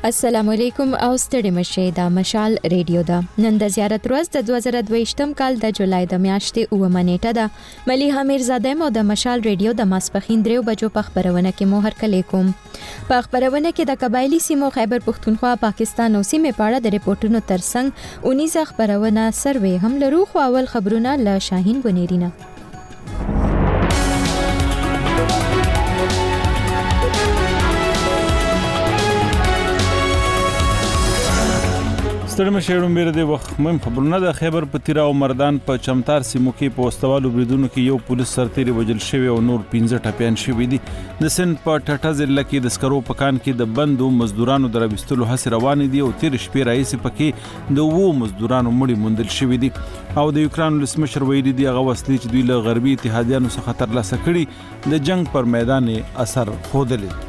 السلام علیکم او ستړي مشه د مشال ریډیو دا نن د زیارت ورځ د 2022م کال د جولای د میاشتې 9 نیټه ده مليحه میرزاده مو د مشال ریډیو د ماسپخین 3 بجو په خبرونه کې مو هرکلی کوم په خبرونه کې د قبایلی سیمو خیبر پختونخوا پاکستان او سیمې په اړه د ریپورتونو ترڅنګ 19 خبرونه سروي هم لرو خو اول خبرونه له شاهین بنيرینه ستړي شهرونو بیره د وخت مهم خبرونه د خیبر پتیرا او مردان په چمتار سیمو کې په واستوالو بریدونو کې یو پولیس سرتیری وجل شوی او نور 15 ټپيان شوی دي د سند په ټټا ضلع کې د سکرو پکان کې د بندو مزدورانو دروستلو هڅې روانې دي او تیر شپې راځي پکې د وو مزدورانو مړي موندل شوی دي او د یوکران لسمشر ویلي دی هغه وسلې چې دوی له غربي اتحادیانو څخه ترلاسه کړي د جنگ پر میدان اثر خوده.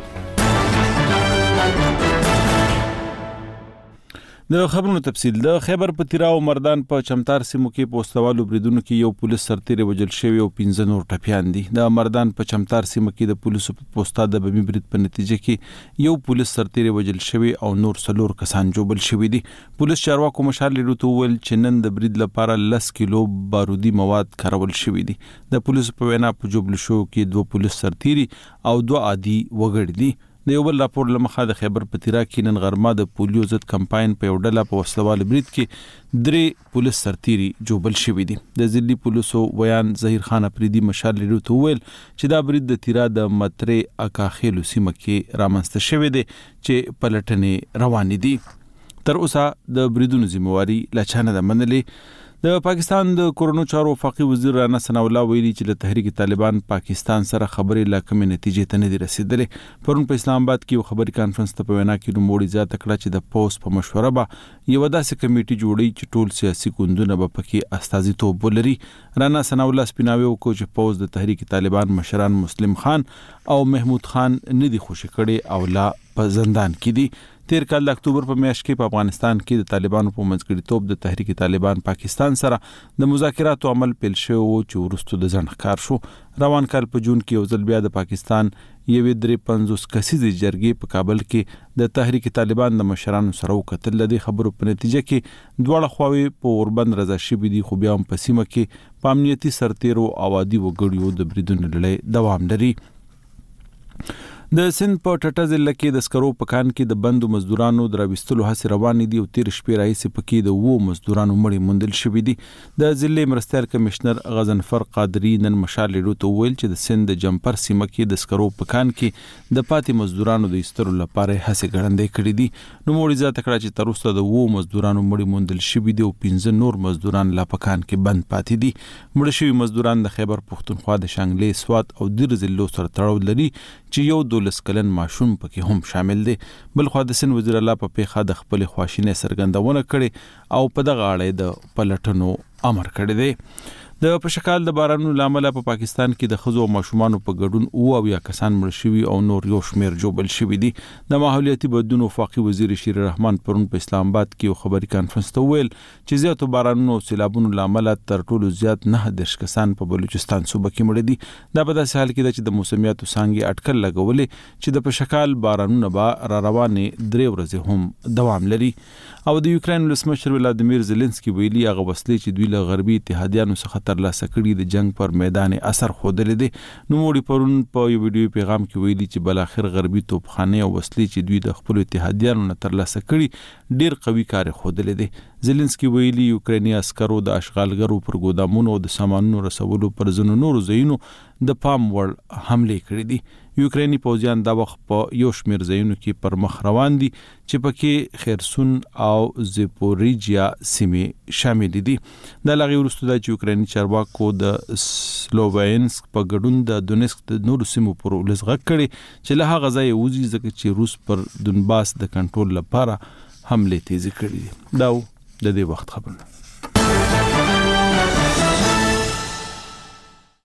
د خبرونو تفصیل د خیبر پتیرا او مردان په چمتار سیمو کې پوستوالو بریدونو کې یو پولیس سرتیری وجل شوی او 15 نور ټپيان دي د مردان په چمتار سیمو کې د پولیسو په پوسټا د بمی برید په نتیجه کې یو پولیس سرتیری وجل شوی او نور څلور کسان جوبل شوی دي پولیس چارواکو مشال لري ول چې نن د برید لپاره 10 کیلو بارودي مواد کارول شوی دي د پولیسو په وینا په جوبل شو کې 2 پولیس سرتیری او 2 عادي وګړي دي د یو بل راپور لمخه د خیبر پتیرا کې نن غرمه د پولیو ضد کمپاین په وډله په وسلوال برید کې 3 پولیس سرتیری جوبل شوی دي د ځلی پولیسو ویان ظهیر خان افریدي مشال لري ویل چې دا برید د تیرا د مترې اکاخیلو سیمه کې رامنځته شوی دی چې پلټنې روان دي تر اوسه د بریدونو ذمہواری لچانه د منلې د پاکستان د کورونو چارو وفاقي وزیر رانا ثنا الله ویلي چې د تحریک طالبان پاکستان سره خبرې لا کومې نتیجې ته نه دي رسیدلې پرون په اسلام آباد کې یو خبري کانفرنس ته په وینا کې نوموړي زیاته کړه چې د پوس په مشوره به یو داسې کمیټي جوړي چې ټول سیاسي ګوندونه به پکې استازیتوب ولري رانا ثنا الله سپیناوي او کوچ پوس د تحریک طالبان مشران مسلم خان او محمود خان نه دي خوشی کړي او لا په زندان کې دي تیر کال د اکتوبر په میاشت کې په افغانستان کې د طالبانو په منځګړیتوب د تحریک طالبان پاکستان سره د مذاکراتو عمل پیل شو چې ورستو د ځنډ ښکار شو روان کال په جون کې یو ځل بیا د پاکستان یوې 350 کسیزې جرګې په کابل کې د تحریک طالبان د مشرانو سره وکتل د خبرو په نتیجه کې دواړه خواوې په اوربند رضا شوي دي خو بیا هم په سیمه کې په امنیتي سرتیرو او عادي وګړیو د بریدونو لړۍ دوام لري د سند په ټټا ضلع کې د سکرو پکان کې د بندو مزدورانو دروستلو هڅې روانې دي او تیر شپې راځي پکې د وو مزدورانو مړي موندل شوي دي د ضلع مرستیال کمشنر غزنفر قادری نن مشال لري ویل چې د سند د جمپر سیمه کې د سکرو پکان کې د پاتې مزدورانو د ایستلو لپاره هڅې ګړندې کړې دي نو موږ ځات کړه چې تر اوسه د وو مزدورانو مړي موندل شوي دي او 15 نور مزدوران لا پکان کې بند پاتې دي مړ شوي مزدوران د خیبر پختونخوا د شانګلې سوات او دیر ضلعو سره تړاو لري چې یو 12 کلن ماشوم پکې هم شامل دي بل خو د سن وزیر الله په پیخه د خپل خواشینه سرګندونه کړي او په دغه اړه د پلټنو امر کړی دی د پشکال د بارانونو لامل په پاکستان کې د خزو او ماشومان په ګډون او یا کسان مړ شوي او نور یو شمیر جوبل شوي دي د ماحولیاتي بدلون وفاقي وزیر شیر رحمان پرون په اسلام آباد کې یو خبري کانفرنس ته ویل چې زیاتو بارانونو او سیلابونو لامل تر ټولو زیات 9 کسان په بلوچستان صوبه کې مړ دي دا په داسې حال کې چې د موسمیاتو څنګه اټکل لګولې چې د پشکال بارانونه به را روانې 3 ورځې هم دوام لري او د یوکران لسمشر ولادیمیر زيلنسکي ویلي هغه وسلې چې دوی له غربي اتحادیانو څخه ترلاسه کړي د جنگ پر میدان اثر خوده دي نو موږ پرون په یو ویډیو پیغام کې ویلي چې بل اخر غربي توپخانه او وسلې چې دوی د خپل اتحادیانو نه ترلاسه کړي ډیر قوي کار خوده دي زيلنسکي ویلي یوکراني عسکرو د اشغالګرو پر ګودامونو او د سامانونو رسولو پر ځینو نورو ځایونو د پام وړ حمله کړې دي یوکراني پوځیان دا وخت په یو شمیر ځایونو کې پر مخ روان دي چې پکې خیرسون او زپوریجیا سیمې شامل دي د لغې ورستو د یوکراني چارواکو د سلووینسک په ګډون د دونیسک د نورو سیمو پر ولزغه کړي چې له هغه ځای وځي ځکه چې روس پر دونباس د کنټرول لپاره حمله تیزی کړې دا د دې وخت خبرونه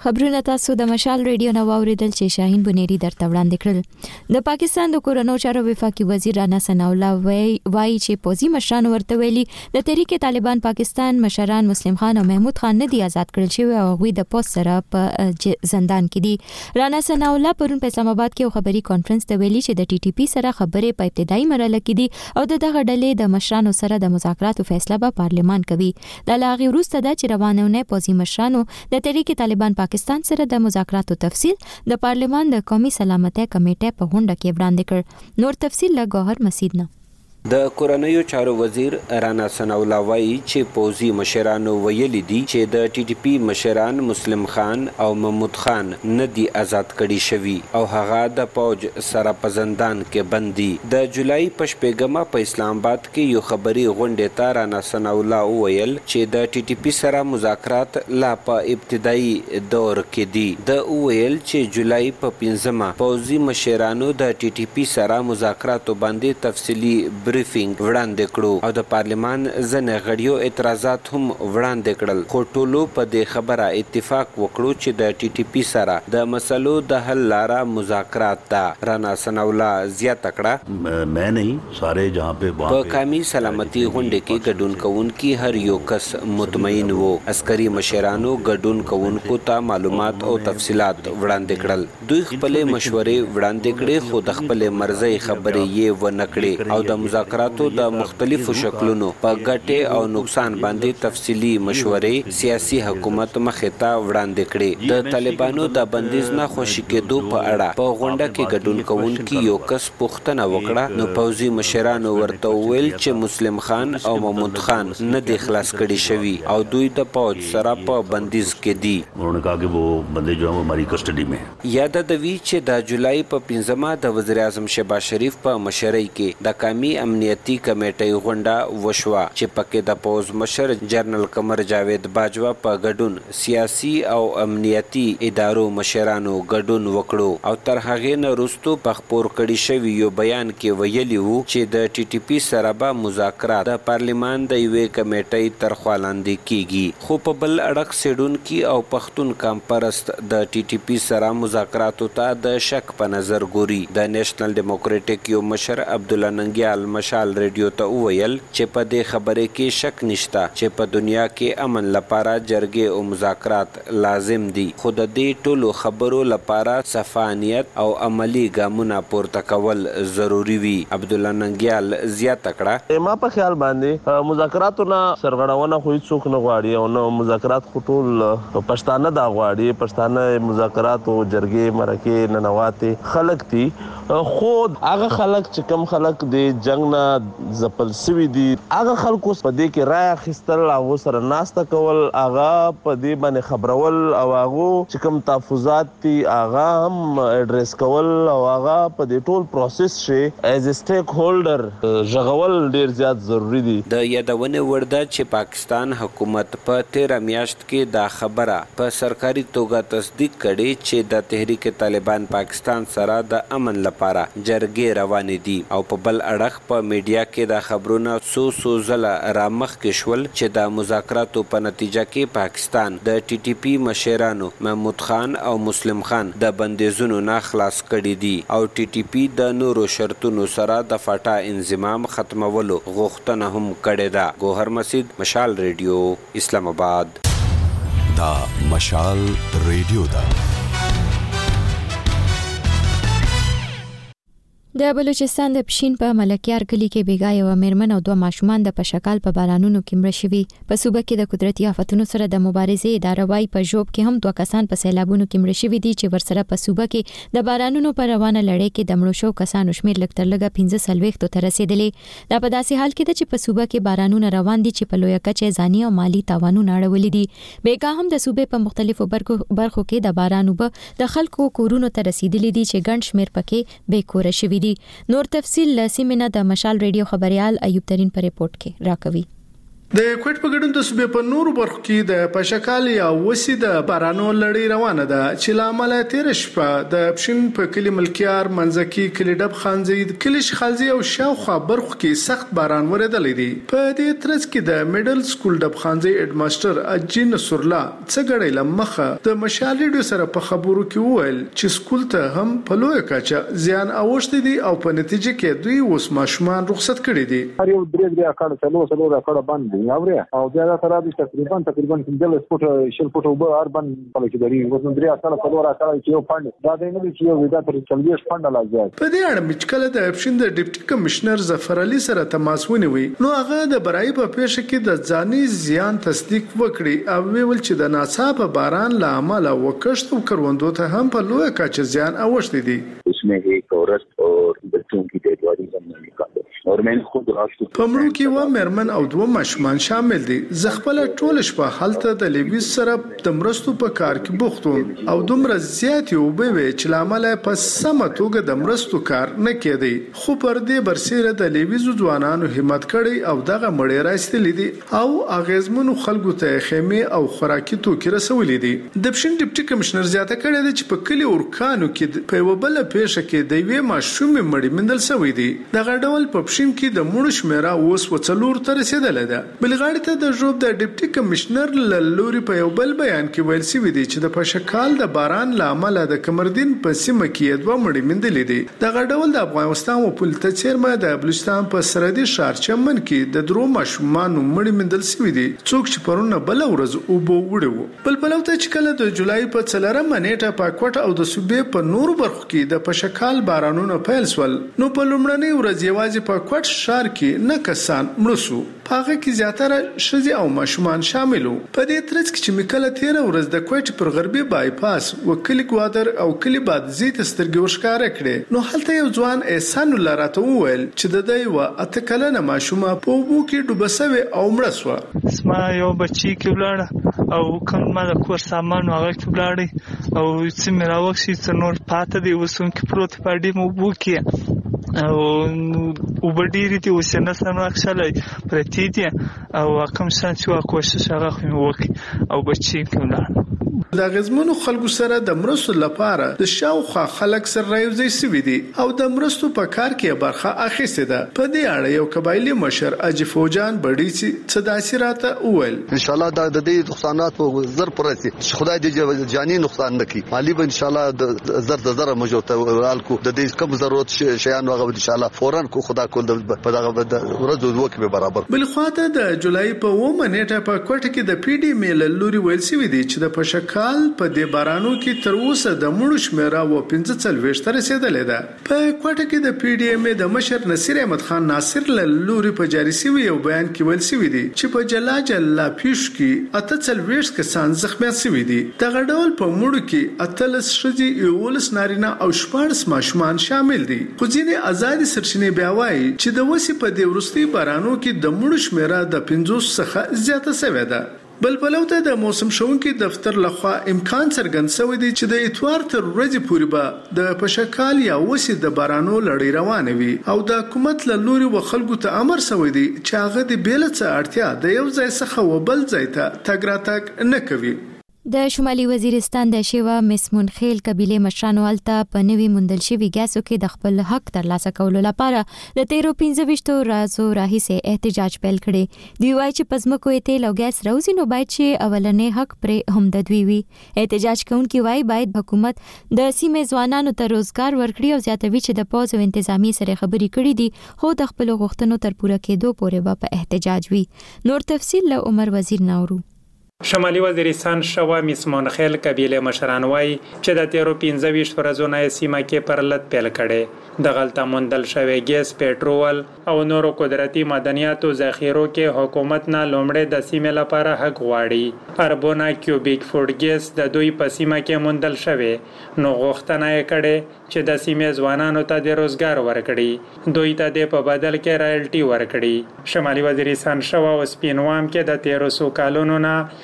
خبرونه تاسو د مشال ریډیو نو اوریدل چې شاهین بنيري درته وړاندې کړل. د پاکستان د کورونو چارو وفاقي وزیر رانا ثناء الله وایي چې پوزي مشران ورته ویلي د تحریک طالبان پاکستان مشران مسلم خان او محمود خان نه دي آزاد کړل شوی او غوي د پوس سره په زندان کې دي. رانا ثناء الله پرون په اسلام آباد کې خبري کانفرنس ته ویلي چې د ټي ټي پی سره خبرې په ابتدایي مرحله کې دي او دغه ډلې د مشرانو سره د مذاکراتو فیصله به پارلمان کوي. د لاغي وروسته د چروانونه پوزي مشرانو د تحریک طالبان پاکستان سره د مذاکراتو تفصیل د پارلمان د قومي سلامتۍ کمیټې په غونډه کې وړاندې کړ. نور تفصیل له ګوهر مسعود نه. د کورنیو چارو وزیر رانا ثناء الله وایي چې پوزي مشرانو ویلي دي چې د ټي ټي پی مشران مسلم خان او محمود خان نه دي آزاد کړي شوی او هغه د فوج سره په زندان کې بندي. د جولای په شپږمه په اسلام آباد کې یو خبري غونډه ته رانا ثناء الله ویل چې د ټي ټي پی سره مذاکرات لا په ابتدایي دور کې دي. د ویل چې جولای په 5مه پوزي مشرانو د ټي ټي پی سره مذاکراتو باندې تفصیلی بریفینګ وړاندې کړو او د پارلمان ځنې غړیو اعتراضات هم وړاندې کړل، خو ټولو په دې خبره اتفاق وکړو چې د ټي ټي پی سره د مسلو د حل لاره مذاکرات ده. رانا ثناء الله زیاته کړه مې نه ساره جهاں په قومي سلامتي غونډه کې ګډون کوونکي هر یو کس مطمئن وو. عسکري مشرانو ګډون کوونکو ته معلومات او تفصيلات وړاندې کړل. دوی خپل مشورې وړاندې کړې خو د خپل مرزي خبرې یې ونه کړې او د مذاکراتو د مختلفو شکلونو په ګټې او نقصان باندې تفصیلی مشورې سیاسي حکومت مخې ته وړاندې کړې. د طالبانو د بندیز نه خوشي کېدو په اړه په غونډه کې ګډون کوونکي یو کس پوښتنه وکړه نو پوځي مشرانو ورته وویل چې مسلم خان او محمود خان نه دي خلاص کړي شوی او دوی د فوج سره په بندیز کې دي. انہوں نے کہا کہ وہ بندے جو ہیں ہماری کسٹڈی میں ہیں. یاد د وی چې د جولای په 5مه د وزیر اعظم شهباز شریف په مشرۍ کې د قومي امنیتي کمیټې غونډه وشوه چې پکې د پوز مشر جنرال قمر جاوید باجوا په ګډون سیاسي او امنیتي ادارو مشرانو ګډون وکړو او تر هغې نه وروسته په خپور کړي شوي یو بیان کې ویلي وو چې د ټي ټي پی سره به مذاکرات د پارلمان د یوې کمیټې تر خوا لاندې کیږي. خو په بل اړخ سیډونکي او پښتون کمپرست د ټي ټي پی سره مذاکراتو ته د شک په نظر ګوري. د نیشنل ډیموکراټک یو مشر عبدالله ننګیال مشال ریډیو ته وویل چې په دې خبره کې شک نشته چې په دنیا کې امن لپاره جرګې او مذاکرات لازم دي، خو د دې ټولو خبرو لپاره صفانیت او عملی ګامونه پورته کول ضروری وي. عبدالله ننګیال زیاته کړه ما په خیال باندې مذاکراتو نه سرغړونه خو هیڅوک نه غواړي او نو مذاکرات خو ټول پښتانه دا غواړي. پښتانه مذاکرات او جرګې مرکې ننواتې خلک دي، خو هغه خلک چې کم خلک د جنگ نه زپل سوي دي هغه خلکو په دې کې رائے اخیستل او سره ناسته کول هغه په دې باندې خبرول او هغه چې کم تحفظات دي هغه هم اډریس کول او هغه په دې ټول پروسس شي ایز ا سټیک هولډر ژغول ډیر زیات ضروری دي. د یادونه ورده چې پاکستان حکومت په 13 میاشت کې دا خبره په سرکاري توګه تصدیق کړي چې د تحریک طالبان پاکستان سره د امن لپاره جرګې روانې دي او په بل اړخ په میډیا کې دا خبرونه سو ځله رامخ کې شول چې د مذاکراتو په نتیجه کې پاکستان د ټي ټي پی مشرانو محمود خان او مسلم خان د بندیزونو نه خلاص کړي دي او ټي ټي پی د نورو شرطونو سره د فاټا انضمام ختمولو غوښتنه هم کړې ده. ګوهر مسعود، مشال ریډیو، اسلام آباد. دا مشال ریډیو ده. د بلوچستان د پښین په ملکیار کلی کې بیګا یو میرمن او 2 ماشومان د پشکال په بارانونو کې مړه شوي. په صوبه کې د قدرتي آفتونو سره د مبارزې اداره وايي په جوب کې هم 2 کسان په سیلابونو کې مړه شوي دي چې ورسره په صوبه کې د بارانونو په روانه لړۍ کې د مړو شو کسانو شمیر لږ تر لږه 15 ته رسیدلی. دا په داسې حال کې ده چې په صوبه کې بارانونه روان دي چې په لویه کچه ځاني او مالی تاوانونه اړولي دي. بیګا هم د صوبې په مختلفو برخو کې د باران اوبه د خلکو کورونو ته رسیدلي دي چې ګڼ شمیر پکې بې کوره شوي دي. نور تفصیل لسیمنه د مشال ریډیو خبريال ایوب ترين پر ریپورت کې راکوي. د کوټ په ګډون د صوبې په نورو برخو کې د پشکال یا وسی د بارانو لړۍ روانه ده چې لامل تیر شپه د پښین په کلی ملکیار منځکی کلی ډب خانزي کلی شخالزي او شاوخوا برخو کې سخت باران ورېدلې دي. په دې ترڅ کې د میډل سکول ډب خانزي هډ ماستر اجین نصرالله څګړې لمخه د مشال ریډیو سره په خبرو کې وویل چې سکول ته هم په لوی کچه زیان اوښتې دي او په نتیجه کې دوی اوس ماشومان رخصت کړي دي. هر یو درې اکاډ څلور اکاډ باندې او زیاده تر دې تقریبا 15 فوټ شل فوټ وب اربن په کې دري وو درې اکاډ څلور اکاډ چې یو فند دا د نه چې یو ودا تر 40 فند لازم. په دې اړه مچکله د اپشن د ډیپټي کمشنر ظفر علي سره تماس ونیوي نو هغه د برای په پیښه کې د ځاني زیان تصدیق وکړي او ویل چې د ناڅاپه باران له امله وکښت او کروندو ته هم په لوی کچه زیان اوښتې دي. उसमें एक औरत और बच्चों की डेड बॉडी हमने निकाली और मैंने खुद राष्ट्र په مړو کې و مرمن او دوه ماشومان شامل دي. زغپل ټول شپه حالت د لیویس سره د مرستو په کار کې بوختون او دومره زیات یو به چې لامل په سمه توګه د مرستو کار نه کېدی. خو پر دې برسیره د لیویز ځوانانو همت کړي او دغه مړی راستلې دي او اغیزمنو خلکو ته خیمه او خوراکي توکي رسولې دي. د پښین ډیپټي کمشنر زیاته کړی دی چې په کلی اورکانو کې په یو بل پیښه کې د یوې ماشومې مړی مندل شوی دی. دغه ډول په پښین کې د مړو شمیره اوس وڅلور ته رسیدلې ده. بلغاړي ته د جوب د ډیپټي کمشنر لوري په یو بل بیان کې ویل شوی دی چې د پشکال د باران لامل د کمردین په سیمه کې دوه مړی مندلې دي. دغه ډول د افغانستان او پولیټ چیرمه د بلوچستان په سرحدي ښار چمن کې د درو ماشومان مړی مندل شوی دي څوک چې پرونه بل ورځ او بو وړو. بل پلوته چې کله د جولای په 4 منېټه په کوټ او د صوبې په نورو برخو کې د پشکال بارانونو پیل سول نو په لومړنۍ ورځ یوازې په کوټ شهر کې نه کسان مړ شو. هغه کې زیاتره ښځې او ماشومان شامل وو. په دې ترڅ کې چې میکله 13 ورځ د کوټ پر غربي بایپاس وکلی ګوادر او کلی باد زیت سترګې ورښکاره کړې نو هلته یو ځوان احسان الله راته وویل چې د دوی و اته کلنه ماشومه په اوبو کې ډوبه شوې او مړه شوه. اسما یو بچی کې ولاړ او کوم ما د کور سامان هغه کې ولاړ او چې مې راوښي څه نور پاته دی وسوم کې پروت پاډې مو اوبو کې او وبډيري دي وسنه سم راخښلای پرتی دي او کوم شان چې کوشش هغه خو وکي او بچی کوله. د غزمنو خلکو سره د مرستو لپاره د شاوخوا خلک سره راوځي سوي دي او د مرستو په کار کې برخه اخیسته ده. په دې اړه یو قبایلی مشر اجي فوجان بډی چې صداسراته اول ان شاء الله د دې نقصانات په زر پرسي خدای دې جاني نقصان نکي مالی به ان شاء الله د زر موجوده ورالکو د دې کم ضرورت شیان واغ ان شاء الله فورا کو خدا کول په دغه ورځو دوه کې برابر. بل خواته د جولای په 1 منېټه په کوټه کې د پی ډی میل لوري ویل سوي دي چې د پشکال په دې بارانو کې تر اوسه د مړو شمیره و 15 ته رسیدلې ده. په کوټه کې د پی ډی ایم د مشر نصیر احمد خان ناصر لوري په جاری سوي یو بیان کې ویل سوي دي چې په جلا پیش کې اته 40 کسان زخمی شوي دي. دغه ډول په مړو کې اتلس شذي یولس نارینه او 14 ماشومان شامل دي. خو ځینې آزادي سرچینې بیا وایي چې د وسی په دې ورستي بارانو کې د مړو شمیره د 50 څخه زیاته شوې ده. بل پلوته د موسم شونکي دفتر لخوا امکان څرګند شوی دی چې د اتوار تر ورځې پورې به د پشکال یا وسی د بارانو لړۍ روانه وي او د حکومت له لوري و خلکو ته امر شوی دی چې هغه د بیلڅ اړتیا د یو ځای څخه و بل ځای ته تګ راتګ نه کوي. د شمالي وزیرستان د شیوا مسمون خیل قبيله مشرانو الته په نوي مندل شوی ګاسو کې د خپل حق ترلاسه کولو لپاره د 13-15 ورځو راهیسې احتجاج پیل کړي. دوی وایي چې پزمکو تیل او ګاز راوځي نو باید چې اولنې حق پر هم د دوی وي. احتجاج کوونکي وایي باید حکومت د سیمې ځوانانو ته روزګار ورکړي او زیاتوي چې د پوز او انتظامی سره خبري کړي دي خو د خپل غوښتنو تر پوره کېدو پورې به په احتجاج وي. نور تفصیل له عمر وزیر ناورو. شمالي وزیرستان شوا مسمون خیل قبیله مشران وای چې د 13-15 ورځو نه سیمه کې پرلط پیل کړي. د غلطه مندل شوی ګیس، پېټرول او نورو قدرتي معدنیاتو ذخیرو کې حکومت نه لومړی د سیمې لپاره حق غواړي. اربونه کیوبیک فوټ ګیس د دوی په سیمه کې مندل شوی نو غوښتنه یې کړي چې د سیمې ځوانانو ته د روزګار ورکړي، دوی ته د په بدل کې رایلټي ورکړي. شمالي وزیرستان شوا او سپینوام کې د 1300 کالونو نه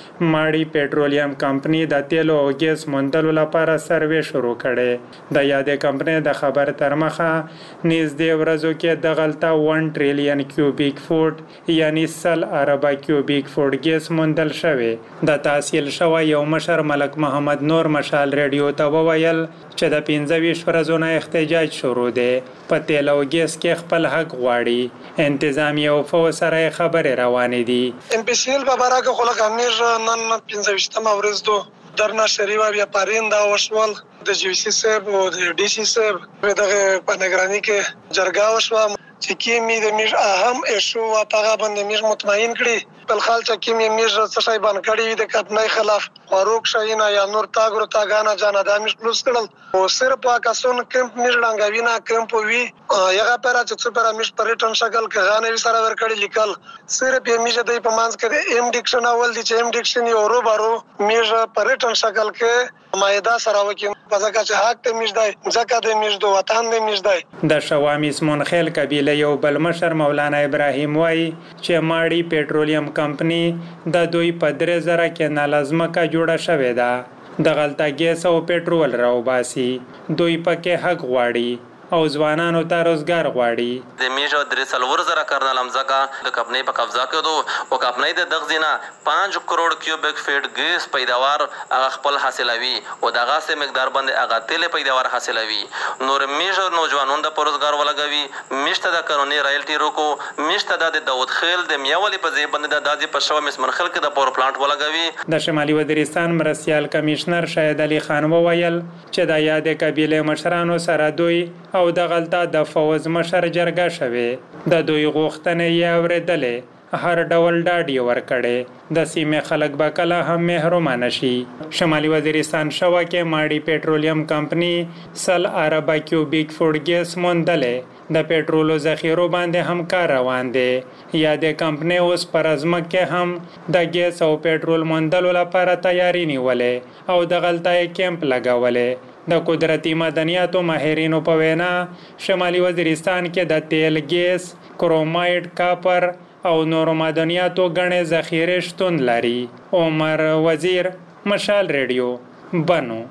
ماړی پېټرولیم کمپنی د تیلو او ګیس موندلو لپاره سروې شروع کړي. د یادې کمپنی د خبر تر مخه نږدې ورځو کې د غلطه 1 ټریلیون کیوبیک فوټ یعنی 100 اربه کیوبیک فوټ ګیس موندل شوی. د تحصیل شوی یو مشر ملک محمد نور مشال ریډیو ته وویل چې د 25 ورځو نه احتجاج شروع دی. په تیل او ګیس کې خپل حق غواړي. انتظامیه او فو سره خبرې روانې دي. ام پی سی ال په باره کې خلک امیر نن 25 ورځ دو درنا شریوا بیا پاریندا وشول د جی سی صاحب او د ډی سی صاحب دغه په نگرانی کې جرګه وشوه چې کیمی د میر اهم ایشو واپغه باندې میر مطمئن کړي. بل خال چې کیمی میر څه شي باندې کړي د کپنای خلاف فاروق شاهینا یا نور تاګرو تاګانا جانا د میر پلوس کړل او صرف پاکستان کمپ میر لنګاوینا کمپ وی یغه پر چې پر میر پریټن شکل کې غانې سره ور کړی لیکل صرف یې میر د پمانس کې ایم ډیکشن اول دي چې ایم ډیکشن یو ورو بارو میر پریټن شکل کې مایدا سره وکي پزګه چې حق ته میر دی ځکه د میر دو وطن د میر دی. د شوامیس منخیل قبیله یو بل مشر مولانا ابراهیم وای چې ماړی پېټرولیم کمپنی د دوی په 3000 کې نالازمه کا جوړه شوې ده. د غلطه ګیس او پېټرول راوباسي. دوی پکې حق غواړي او ځوانانو ته روزګار غواړي. د میژه درې څلور زره کرنل امزګه د کمپنۍ په قبضه کې دو او کمپنۍ د دغزینه 5 کروڑ کیوبیک فیټ ګیس پیداوار هغه خپل حاصلوي او دغه سه مقدار باندې هغه تیل پیداوار حاصلوي. نور میژه نوجوانونو د روزګار ولګوي. میشته د قانوني رایلټي روکو میشته د داوود خیل د میاولي په ځای باندې د دازي په شو مسمنخل کې د پاور پلانټ ولګوي. د شمالي وزیرستان مرستيال کمشنر شاهد علي خان وویل چې د یادې قبیله مشرانو سره دوی او د غلطه د فوز مشر جرګه شوه. د دوی غوښتنې یې اورېدلې هر ډول ډاډ ورکړي. د سیمې خلک به کله هم محروم نشي. شمالي وزیرستان شوه کې ماړی پېټرولیم کمپنی 100 اربه کیوبیک فوټ ګیس موندلې. د پېټرولو ذخیرو باندې هم کار روان دی. یادې کمپنی اوس پر ازمک کې هم د ګیس او پېټرول موندلو لپاره تیاری نیولې او د غلطه کیمپ لګولې. د قدرتي معدنیاتو ماهرینو په وینا شمالي وزیرستان کې د تیل ګیس کرومایډ کاپر او نورو معدنیاتو غنې ذخیره شتون لري. عمر وزیر مشال ریډیو بنو.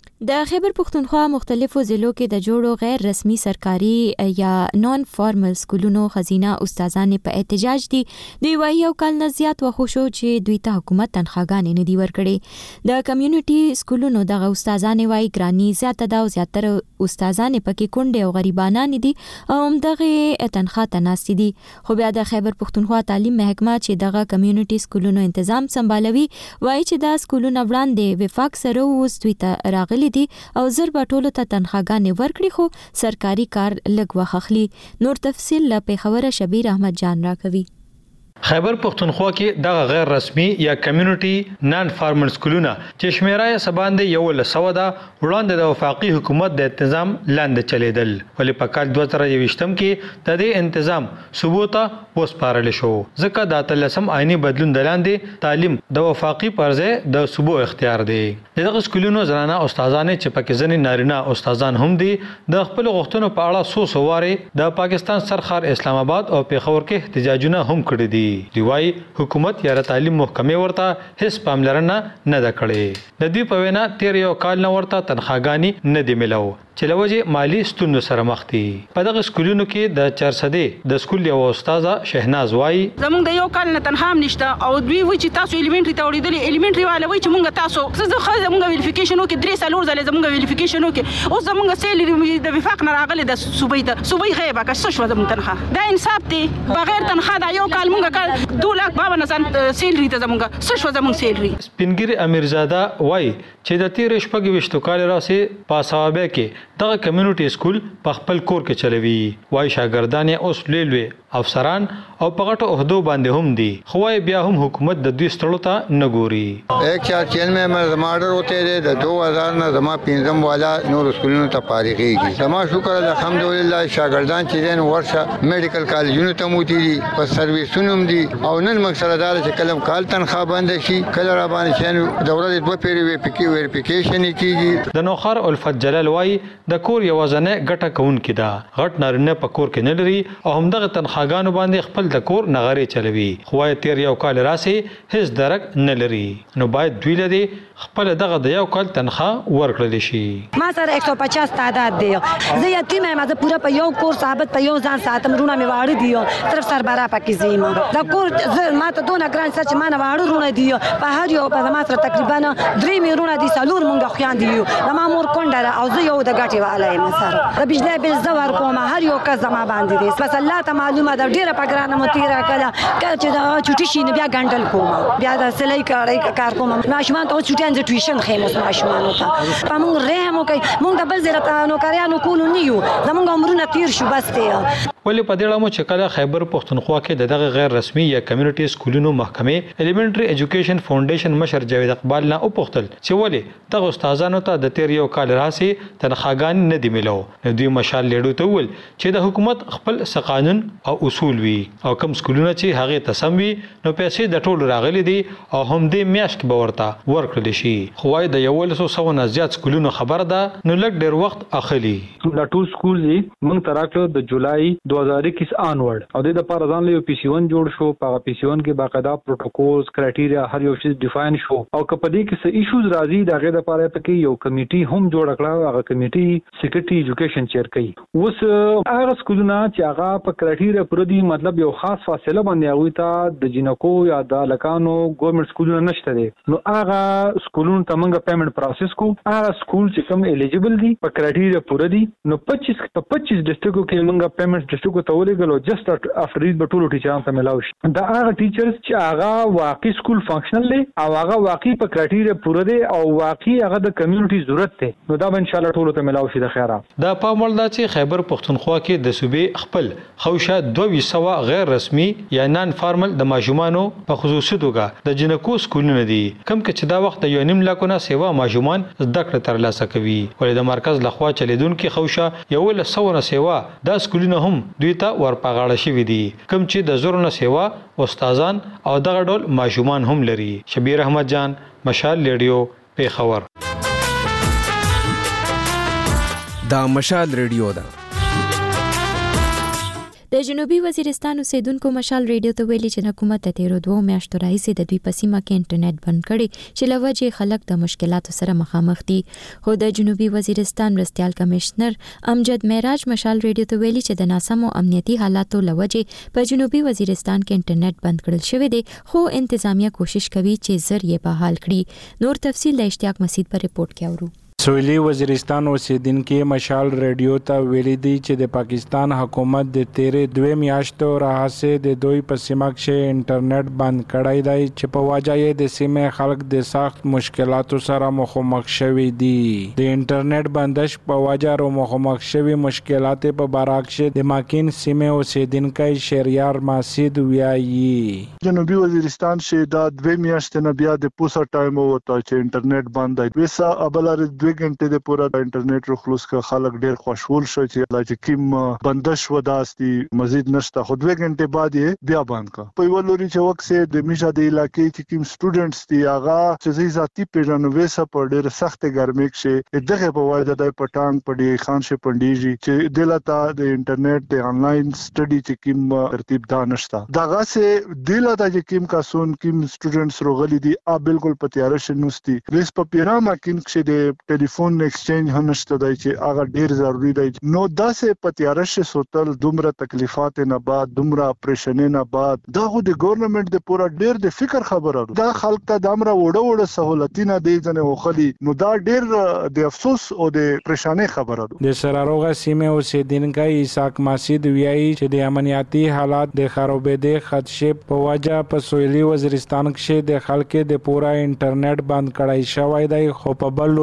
د خیبر پختونخوا مختلفو ضلعو کې د جوړو غیر رسمي سرکاري یا نان فارمل سکولونو خزینه استادان په احتجاج دي. دوی وايي او کال نه زیات وخت شو چې دوی ته حکومت تنخواګانې نه دی ورکړي. د کمیونټي سکولونو دغه استادان وايي ګرانی زیاته ده او زیاتره استادان پکې کونډې او غریبانان دي او دغه تنخوا تناسي دي. خو بیا د خیبر پختونخوا تعلیم محکمه چې دغه کمیونټي سکولونو تنظیم سمبالوي وايي چې دا سکولونه وړاندې وفاق سره اوس دوی ته راغلي دي او زر بټولو ته تنخواګانې ورکړي خو سرکاري کار لږ وخت اخلي. نور تفصیل له پیښور شبیر احمد جان راکوي. خیبر پختونخوا کې دغه غیر رسمي یا کمیونټي نان فارمل سکولونه چې شمیره یې سباندې یو لسو ده وړاندې د وفاقي حکومت د تنظیم لاندې چلیدل. ولې په کال 2023 کې د دې تنظیم ثبوته وسپارل شو ځکه د تلسم آئینی بدلون د لاندې تعلیم د وفاقي پرځه د صوبو اختیار دی. دغه سکولونو زنانه استادان چې پکې ځنې نارینه استادان هم دي د خپل غوښتنو په اړه سوسواره د پاکستان سرخار اسلام آباد او پیښور کې احتجاجونه هم کړی دي. دیوای حکومت یا تعلیم محکمه ورته هیڅ پاملرنه نه ده کړې. د دې په وینا تیر یو کال نه ورته تنخواګانی نه دی ملو چې لوجه مالی ستونزو سره مخ دي. په دغه سکولونو کې د 400 د سکول یو استاد شهناز وای زمونږ د یو کال نه تنخوا نشته او دوی وایي چې تاسو الیمنټری ته وړېدلې الیمنټری والا وایي چې مونږ تاسو څه خو زمونږ ویریفیکیشن وکړي 3 سالور ځله زمونږ ویریفیکیشن وکړي او زمونږ سیلری د وفاق نه راغلي د صوبې غیبه که څه شو زمونږ تنخوا دا انصاف دی. بغیر تنخوا دا یو کال مونږ 2,52,000 سیلری ته زمونږ څه شو زمونږ سیلری. سپینګری امیرزاده وای چې د تیر شپږ وشتو کال راځي پاساوبه کې دغه کمیونټي سکول په خپل کور کې چلوي. وای شاګردان اوس لوی افسران او په غټو عہدو باندې هم دي خو بیا هم حکومت د دوی ستړو ته نه ګوري. 194 में जमाडर होते थे 2000 ना जमा पिंजम वाला नूर स्कूलों ته فارغيږي. زما شکر الحمدلله شاګردان چې دین ورشه میډیکل کالجونو ته موتی دي په سرویسونو هم دي او نن مقصد دا چې کلم کال تنخواه بند شي کله را باندې چې د ورځې دوه پیری ویریفیکیشن کیږي. د نوخار الفت جلال وای د کور یوازنه ګټه کوونکې ده غټ نارینه په کور کې نه لري او همدغه تنخواګانو باندې خپل د کور نغارې چلوي خو تیر یو کال راسي هیڅ درک نه لري نو باید دوی لدی خپل دغه د یو کال تنخواه ورکړل شي. ما سره 150 تعداد دی زه یتیم یم زه پورا په یو کور ثابت په یو ځان ساتم رونه می واړه دی صرف سربرا پکې زیم دا کور ما ته دونه ګران سچ ما نه واړه رونه دی په هر یو په ما سره تقریبا 3 میرونه دي سالور مونږ خوان دی نو ما مور کونډه او زه یو د غټي والا یم سره د بجلی بل زور کوم هر یو کس ما باندې دي بس الله ته معلومه ده ډیره پګرانه متیرا کله چې دا چټی شي نه بیا ګندل کوم بیا د سلای کار کوم ماشومان ته چټی انځ ټیوشن خیموس ماشومان ته په مونږ رحم کوي مونږ د بل زیرته نو کاریانو کول نه یو زمونږ عمرونه تیر شو بس ته ولې په دې اړه مو چې کله خیبر پښتونخوا کې دغه غیر رسمي یا کمیونټي سکولونو محکمې الیمنټری ایجوکیشن فاونډیشن مشر جاوید اقبال نه او پختل چې ولې دغه استادانو ته د تیر یو کال راسي تنخواګان نه دی ملو نو دوی مشال لیډو ته ول چې د حکومت خپل قانون او اصول وي او کوم سکولونه چې هغه تسم وي نو پیسې د ټولو راغلي دي او هم دې میاشت کې باورته ورکړل شي خو وايي د 100 نه زیات سکولونو خبر ده نو لږ ډیر وخت اخلي. دا ټول سکول دي موږ تراکلو د جولای 2021 آنورډ او د لپاره ځان له پی سی 1 جوړ شو په پی سی 1 کې باقاعده پروتوکولز کرایټیریا هر یو شی ډیفاین شو او کپدې کې څه ایشوز راځي دغه لپاره پکې یو کمیټي هم جوړ کړه هغه کمیټي سیکریټری ایجوکیشن چیر کوي اوس هغه سکولونه چې هغه په کرایټیریا پر دي مطلب یو خاص فاصله باندې هغه ته د جنکو یا د لکانو ګورنمنت سکولونه نشته دي نو هغه سکولونو ته موږ پیمنٹ پروسس کو هغه سکول چې کوم الیجیبل دي په کرایټیریا پر دي نو 25 ډسټریکټو کې موږ پیمنٹ ډسټریکټو ته ولېګلو جست افټر ریډ بټولو ټیچرانو ته ملاوي دا هغه ټیچرز چې هغه واقعي سکول فنکشنل دي او هغه واقعي په کرایټیریا پوره دي او واقعي هغه د کمیونټي ضرورت ته نو دا ان شاء الله ټولو ته ملاوي شي د خیره. دا په مولدا چې خیبر پښتونخوا کې د صوبې خپل خوشه 200 غیر رسمي یا نان فارمل د ماجمانو په خصوصي توګه د جنکو سکولونه دي کوم چې دا وخت یو نیم لاکونه سیوا ماجمان زده کړه ترلاسه کوي ولې د مرکز لخوا چلیدونکو خوشه یو له 100 نه سیوا دا سکولونه هم دوی ته ورپاغاړه شوی دي کوم چې د زور نه سیوا استادان او دغه ډول ماجمان هم لري. شبیر احمد جان مشال ریډیو پیښور. دا مشال ریډیو ده. د جنوبي وزیرستان اوسیدونکو مشال ریډیو ته ویلي چې حکومت د تیرو 2 میاشتو راهیسې د دوی په سیمه کې انټرنیټ بند کړي چې له وجې خلک د مشکلاتو سره مخامخ دي خو د جنوبي وزیرستان مرستیال کمشنر امجد معراج مشال ریډیو ته ویلي چې د ناسمو امنیتي حالاتو له وجې په جنوبي وزیرستان کې انټرنیټ بند کړل شوی دی خو انتظامیه کوشش کوي چې زر یې بحال کړي. نور تفصیل د اشتیاق مسعود په ریپورت کې اورو. سویلی وزیرستان اوسیدونکو مشال ریډیو ته ویلي دي چې د پاکستان حکومت د تیرې 2 میاشتو راهیسې د دوی په سیمه کې انټرنیټ بند کړی دی چې په وجه یې د سیمې خلک د سخت مشکلاتو سره مخامخ شوي دي. د انټرنیټ بندش په وجه رو مخامخ شوي مشکلات په برعکس د ماکین سیمې اوسیدونکو شهریار ماسید ویایي جنوبي وزیرستان چې دا 2 میاشتې نه بیا د پوسا ټایم وته چې انټرنیټ بند دی وسه ابلار 2 غنټې د پورا انټرنیټ رو خلاص ک خلک ډیر خوشحال شو چې لا چې کیم بندش وداستی مزید نشته خو 2 غنټې بعد یې بیا بند کا په یو لوري چې وخت سه د میشا د علاقې چې کیم سټوډنټس دي هغه چې ذاتی پیژنوي سه په ډیر سخت ګرمي کې دغه په وجه د پټانګ پډي خان شه پنديجي چې دلته د انټرنیټ د انلاین سټډي چې کیم ترتیب دا نشته دغه سه دلته چې کیم کاسون کیم سټوډنټس روغلي دي بالکل پتیار شنوستي ریس په پیرامه کین چې د ټلیفون ایکسچینج هنشته دی چې هغه ډیر ضروری دی نو داسې پتیارش سوتل دومره تکلیفات نه بعد دومره اپریشن نه بعد دا خو د ګورنمنت د پورا ډیر د فکر خبره ده دا خلک ته د امر وړه سہولتونه دی ځنه وخلی نو دا ډیر د افسوس او د پریشانه خبره ده. د سراروغه سیمه اوسیدونکو اسحاق ماسید ویایي چې د امنیتي حالات د خرابېدو خدشه په وجه په سویلي وزیرستان کې د خلکو د پورا انټرنیټ بند کړای شوی دی خو په بل لوري د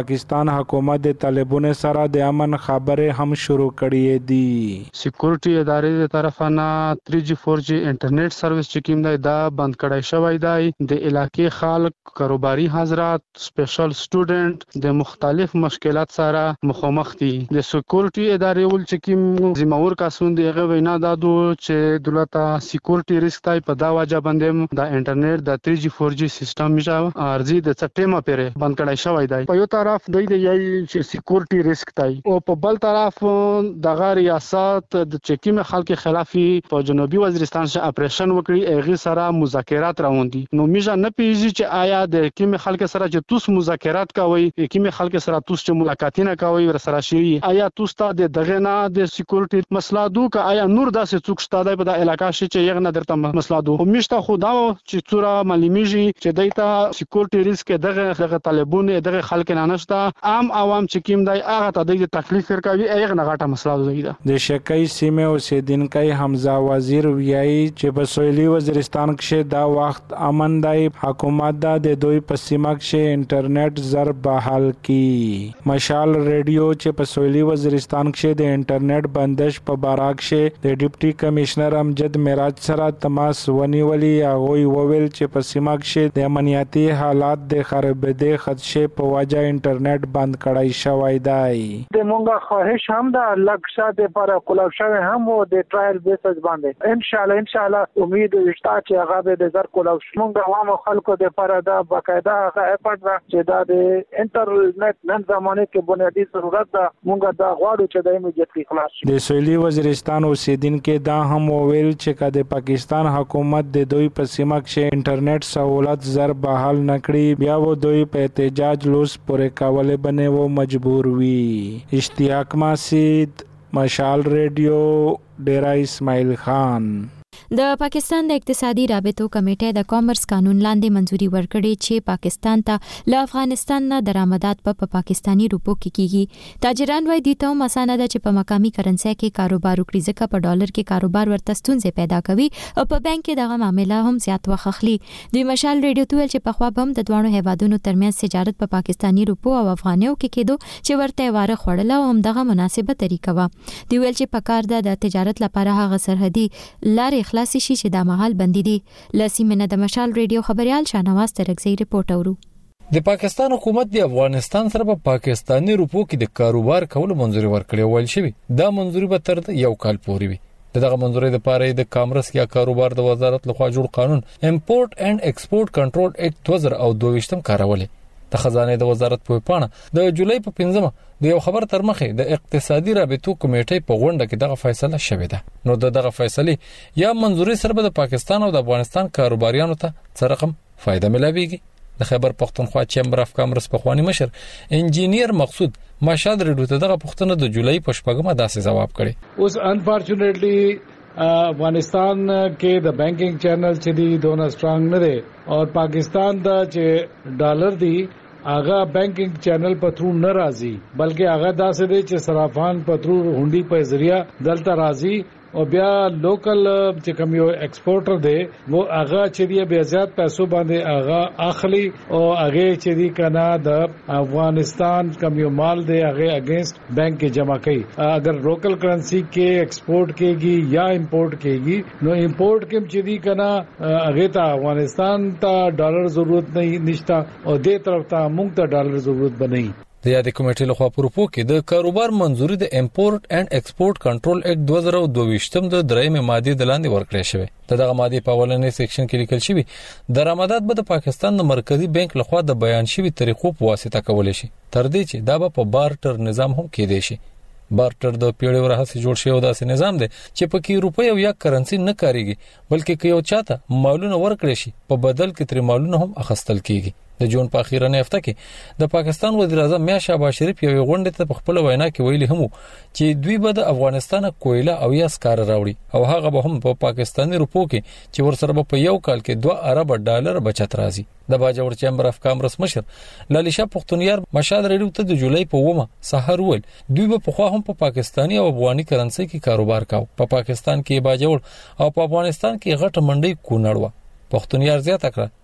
پاکستان حکومت د طالبانو سره د امن خبرې هم شروع کړې دي. سکیورټي ادارې د طرفانه 3G 4G انټرنیټ سرویس چې کوم دی دا بند کړای شوی دی. د علاقې خلک کاروباري حضرات سپیشل سټوډنټ د مختلف مشکلات سره مخامخ دي. د سکیورټي ادارې ول چې کوم زموږ کاسون دی هغه وینا دادو چې دولت سکیورټي ریسک تای په دا وجه باندې د انټرنیټ د 3G 4G سیستم میشه ارزي د سپټمبر پورې بند کړای شوی دی. په یو طرف دوی د یي سکیورټي ریسک تای او په بل طرف د ریاست د چکیم خلک خلافي په جنوبي وزیرستان څخه اپریشن وکړي هغه سره مذاکرات روان دي. نو میشه نه پیږي چې آیا د کیم خلک سره چې توس مذاکرات کوي کیم خلک سره توس چې ملاقاتونه کوي ور سره شي آیا توس ته د دغه نه د سکیورټي مسله دوه آیا نور داسې څوک شته په د علاقې چې یغ نه درته مسله دوه میشته خدا چې څوره معلومیږي چې دایته سکیورټي ریسک دغه طالبونه دغه خلک نه نشته عام عوام چې کیم دی هغه ته د تکلیف ورکوي هغه نه غټه مسله ده. د شکای سیمه اوسیدونکو حمزه وزیر ویایي چې په سویلي وزیرستان کې دا وخت امن دی. حکومت د دوی په سیمه کې انټرنیټ زر بحال کی. مشال ریډیو چې په سویلي وزیرستان کې د انټرنیټ بندش په باراک کې د ډیپټي کمشنر امجد معراج سره تماس ونیولي. هغه وویل چې په سیمه کې د امنیتي حالات د خرابېدو خدشه په وجه انټرنیټ بند کړای شوی دی. د مونږه خواهش هم ده لکشا د پر کولاو شوی هم او د ټرایل بیسز باندې ان شاء الله امید شته چې هغه به د زر کولاو مونږ عوام خلکو د پر دا باقاعده هغه اپورټ را چې دا د انټرنیټ نن زمانه کې بنیادی ضرورت ده مونږ دا غواړو چې د ایمیډیټلی خلاص شي. د سویلي وزیرستان اوسیدونکو دا هم وویل چې د پاکستان حکومت د دوی په سیمه کې انټرنیټ سہولت زر بحال نکړي بیا و دوی په احتجاج لوس پورې کول بنه و مجبور وي. اشتیاق ماسید مشال ریډیو ډیرا اسماعیل خان. د پاکستان د اقتصادي رابطو کمیټې د کامرس قانون لاندې منځوري ورکړې چې پاکستان ته له افغانستان نه درآمدات په پاکستانی روپو کې کیږي. تاجران وایي دي ته مسانه ده چې په مقامي کرنسي کې کاروبار وکړي ځکه په ډالر کې کاروبار ورته ستونزې پیدا کوي او په بانک کې دغه معاملې هم زیات وخت اخلي. د مشال ریډیو ته ویل چې په خوا بم د دوه هیوادونو ترمنځ تجارت په پاکستانی روپو او افغانیو کې کېدو چې ورته واره خړل او هم دغه مناسبه طریقه و. دی ویل چې په کار د تجارت لپاره هغه سرحدي لارې خلاص شي چې د مهال بندي دي. لسیمنه د مشال ریډیو خبريال شاهنواز ترکزی ریپورت اورو. د پاکستان حکومت د افغانستان سره په پاکستانی روپو کې د کاروبار کولو منځوري ورکړی ویل شوی. دا منځوري به تر یو کال پورې وي. دغه منځوري د پاره د کامرس یا کاروبار د وزارت لخوا جوړ قانون امپورټ اینڈ ایکسپورټ کنټرول اکټ 2022 کارولې. د خزانه د وزارت په پاڼه د جولای په 15 د یو خبر تر مخه د اقتصادي رابطو کمیټې په غونډه کې دغه فیصله شوې ده. نو دغه فیصله یا منځوري سره د پاکستان او د افغانستان کاروباریانو ته څه رقم فائدہ ملويږي. د خیبر پختونخوا چیمبر اف کامرس په خواني مشر انجینیر مقصود ماشاد ریډو ته دغه پښتنه د جولای په شپږمه داسې جواب کړي. اوس انفارچونټلی افغانستان کې د بانکینګ چینل چې دی دونه سترونګ نه دی او پاکستان دا چې ډالر دی هغه بانکینګ چینل په تھرو نه راځي بلکې هغه داسې دی چې صرافان په تھرو هونډي په ذریعہ دلته راځي او بیا لوکل چې کوم یو ایکسپورټر دی وو هغه چې دی بیا زیات پیسو باندې هغه اخلي او هغه چې دی کنه د افغانستان کوم یو مال دی هغه اگینست بانک کې جمع کوي. اگر لوکل کرنسی کې ایکسپورټ کېږي یا امپورټ کېږي نو امپورټ کې چې دی کنه هغه ته افغانستان ته ډالر ضرورت نه نشته او دې طرف ته موږ ته ډالر ضرورت بنئ. د یادې کمیټې لخوا په روپو کې د کاروبار منځوري د امپورټ اینڈ ایکسپورټ کنټرول اکټ 2022 د درېمې ماده د لاندې ورکړې شوې. دغه ماده په اولنې سیکشن کې لیکل شوی درآمدات به د پاکستان د مرکزی بانک لخوا د بیان شوی طریقو په واسطه کولای شي تر دې چې دا په بارټر نظام هم کېدای شي. بارټر د پیړیو راهیسې جوړ شوی داسې نظام دی چې پکې روپۍ او یا کرنسی نه کاریږي بلکې که یو چاته مالونه ورکړي شي په بدل کې تر مالونه هم اخیستل کیږي. د جون په اخیرنه هفته کې د پاکستان وزیر اعظم میا شهباز شریف یو غونډه ته په خپل وینا کې ویلي هم چې دوی به د افغانستان کویله او یا سکار راوړي او هغه به هم په پاکستانی روپو کې چې ورسره په یو کال کې 2 ارب ډالر بچت راځي. د باجوړ چیمبر اف کامرس مشر لالیشا پختونیار مشاد ریډیو ته د جولای په 9 سحر ول دوی به خو هم په پاکستانی او افغاني کرنسي کې کاروبار کاوه. په پاکستان کې باجوړ او په افغانستان کې غټه منډي کونړ پختونیار زیاته کړه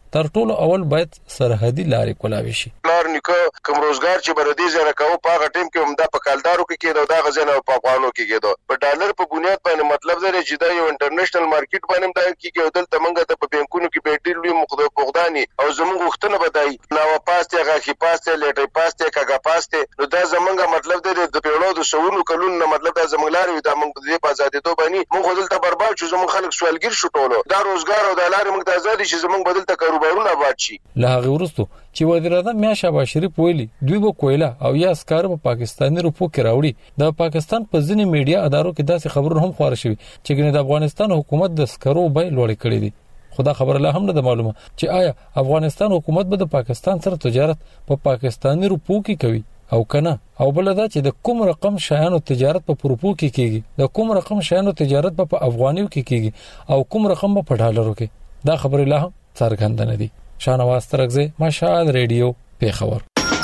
تر ټولو اول باید سرحدي لارې کولاوي شي. لار نیکه کوم روزګار چې بردي زنه کوو په هغه ټیم کې هم د پکالدارو کې کېدو دا غزنه په افغانو کې کېدو په ډالر په بنیاد باندې مطلب دی چې دا یو انټرنیشنل مارکیټ باندې دا کې دلته موږ په بانکونو کې به ډیر لوی مقداري او زموږ وختونه بدای نو پاسته غاخي پاسته لټي پاسته کاګه پاسته نو دا زمونږ مطلب دی د پیړو د شورو کلون نه مطلب دا زموږ لارې دا موږ د آزادۍ دوه باندې موږ دلته برباد شو زموږ خلک سوالګر شو ټولو دا روزګار او د لارې موږ د آزادۍ چې زموږ بدل ته کاروبارونه آباد شي. له هغه وروسته چې وزیر اعظم میا شهباز شریف ویلي دوی به کویلا او یا اسکار په پاکستاني روپو کې راوړي. د پاکستان په ځینې میډیا ادارو کې داسې خبرونه هم خبره شوي چې د افغانستان حکومت د اسکرو بیه لوړې کړې دي. خدا خبر له هم نه معلومه چې آیا افغانستان حکومت به د پاکستان سره تجارت په پاکستاني روپو کې کوي او کنه او بل دا چې د کوم رقم شایانو تجارت په روپو کې کیږي د کوم رقم شایانو تجارت په افغانیو کې کیږي او کوم رقم په ډالرو کې. دا خبره له هم څرګنده نه دي. شانواز ترغزه مشال ریډیو پیښور.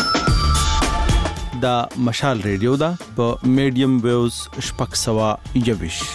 دا مشال ریډیو دا په میډیم ویوز شپږ سوا یوش.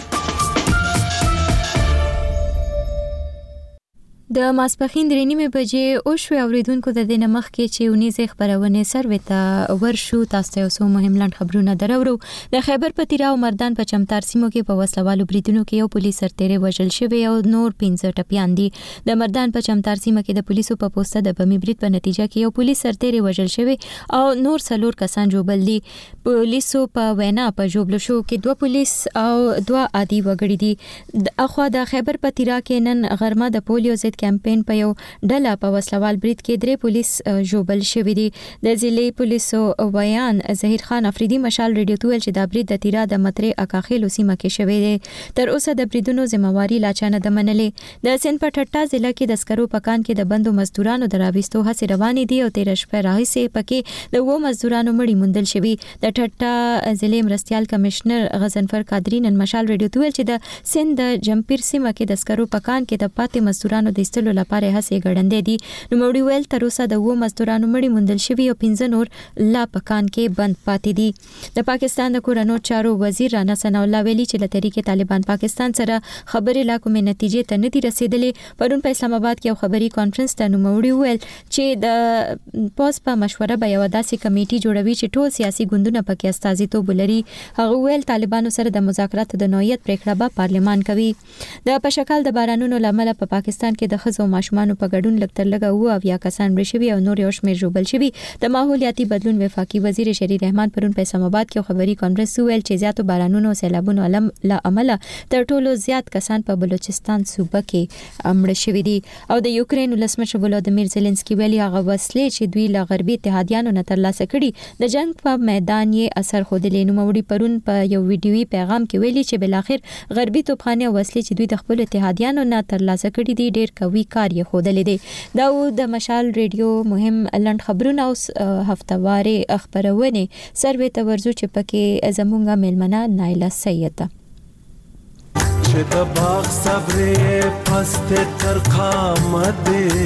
د ماسپخین درې نیمه بجې او شو اوریدونکو د دینه مخ کې چې ونیزه خبرونه سروي ته ورشو تاسو ته اوسو مهم لاند خبرونه درورو. د خیبر پتیرا او مردان په چمتار سیمو کې په وسلوالو بریدونو کې یو پولیس سرتیری وژل شوی او نور 15 ټپیان دي. د مردان په چمتار سیمه کې د پولیسو په پوسټه د بمی برید په نتیجه کې یو پولیس سرتیری وژل شوی او نور څلور کسان جوړل دي. پولیسو په وینا په جوړل شو کې 2 پولیس او 2 عادي وګړي دي. اخوا د خیبر پتیرا کې نن غرمه د پولیو ضد کمپاین په یو ډله په وسلوال برید کې 3 پولیس جوړل شوی دي. د ضلع پولیسو بیان ظهیر خان افریدي مشال ریډیو ته ویل چې د برید د تیرا د مترې اکاخیلو سیمه کې شوی دی. تر اوسه د بریدونو ذمہواری لا چانه د منلې. د سند په ټټا ضلع کې د سکرو پکان کې د بندو مزدورانو دراويستو هڅې روانې دي او 13 شپه راهیسې پکې د 2 مزدورانو مړي موندل شوی. د ټټا ضلع مرستيال کمشنر غزنفر قادری نن مشال ریډیو ته ویل چې د سند د جمپیر سیمه کې د سکرو پکان کې د پاتې مزدورانو د استلو لپاره هڅې ګړندې دي. نو مړي ویل تر اوسه د 2 مزدورانو مړي موندل شوی او 15 نور لا پکان کې بند پاتې دي. د پاکستان د کورونو چارو وزیر رانا ثنا الله ویلي چې له طریقې طالبان پاکستان سره خبرې لا کومې نتیجې ته نه دي رسیدلې. پرون په اسلام آباد کې یو خبري کانفرنس ته نو مړي ویل چې د پوس په مشوره به یو داسې کمیټي جوړوي چې ټول سیاسي ګوندونه پکې استازیتوب ولري. هغه ویل طالبانو سره د مذاکراتو د نوعیت پریکړه به پارلمان کوي. د پشکال د بارانونو لامل په پاکستان کې د خزو ماشومان په ګډون لکتر لګا وو او یا کسان مړ شوي او نور یو شمېر جوړل شوي. د ماحولیاتي بدلون وفاقي وزیر شری رحمان پرون په اسلام آباد کې خبري کانفرنس ویل چې زیاتو بارانونو او سیلابونو عمله تر ټولو زیات کسان په بلوچستان صوبه کې مړ شوي دي. او د یوکرين ولسمشر ولادیمیر زيلنسکي ویلي هغه وسلې چې دوی له غربي اتحادیانو نه ترلاسه کړي د جنگ په میدان یې اثر خودلې. نو موري پرون په یو ویډیوي پیغام کې ویلي چې بل اخر غربي توپخانه وسلې چې دوی د خپل اتحادیانو نه ترلاسه کړي دي ډېر قوي کار یې خودلې دي. دا د مشال ریډیو مهم لاند خبرونه اوس هفتواري خبرونه سروي ته ورزو چې پکې زمونږه ملمنه نایله سید چې د باغ صبرې پست تر قامت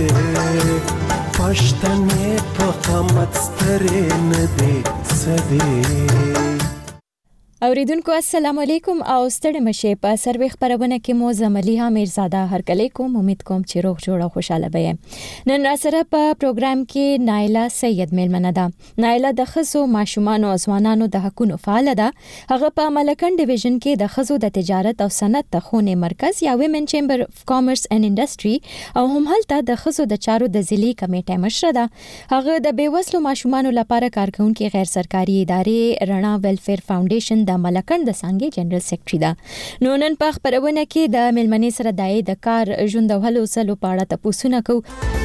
پښتنې په قامت سترې نه دي سدي. اوریدونکو السلام علیکم او ستړي مشه په سروي خبرونه کې مو زملیها میرزاده هرکلی کوم. امید کوم چې روغ جوړ او خوشاله به. نن را سره په پروګرام کې نایله سید میلمنه ده. نایله د خزو ماشومان او ځوانانو د حقوقو فعال ده. هغه په ملکن ډیویژن کې د خزو د تجارت او صنعت د خونه مرکز یا ویمن چیمبر اف کامرس اینڈ انډستری او هم هلته د خزو د چارو د ضلعي کمیټه مشره ده. هغه د بیوسلو ماشومانو لپاره کارکونکو غیر سرکاري ادارې رڼا ویلفیر فاونډیشن د ملکن د څنګه جنرال سیکریټری ده. نو نن په خبرونه کې د ملمنې سره د کار ژوند او هلو سلو پاړه تاسو نه کو.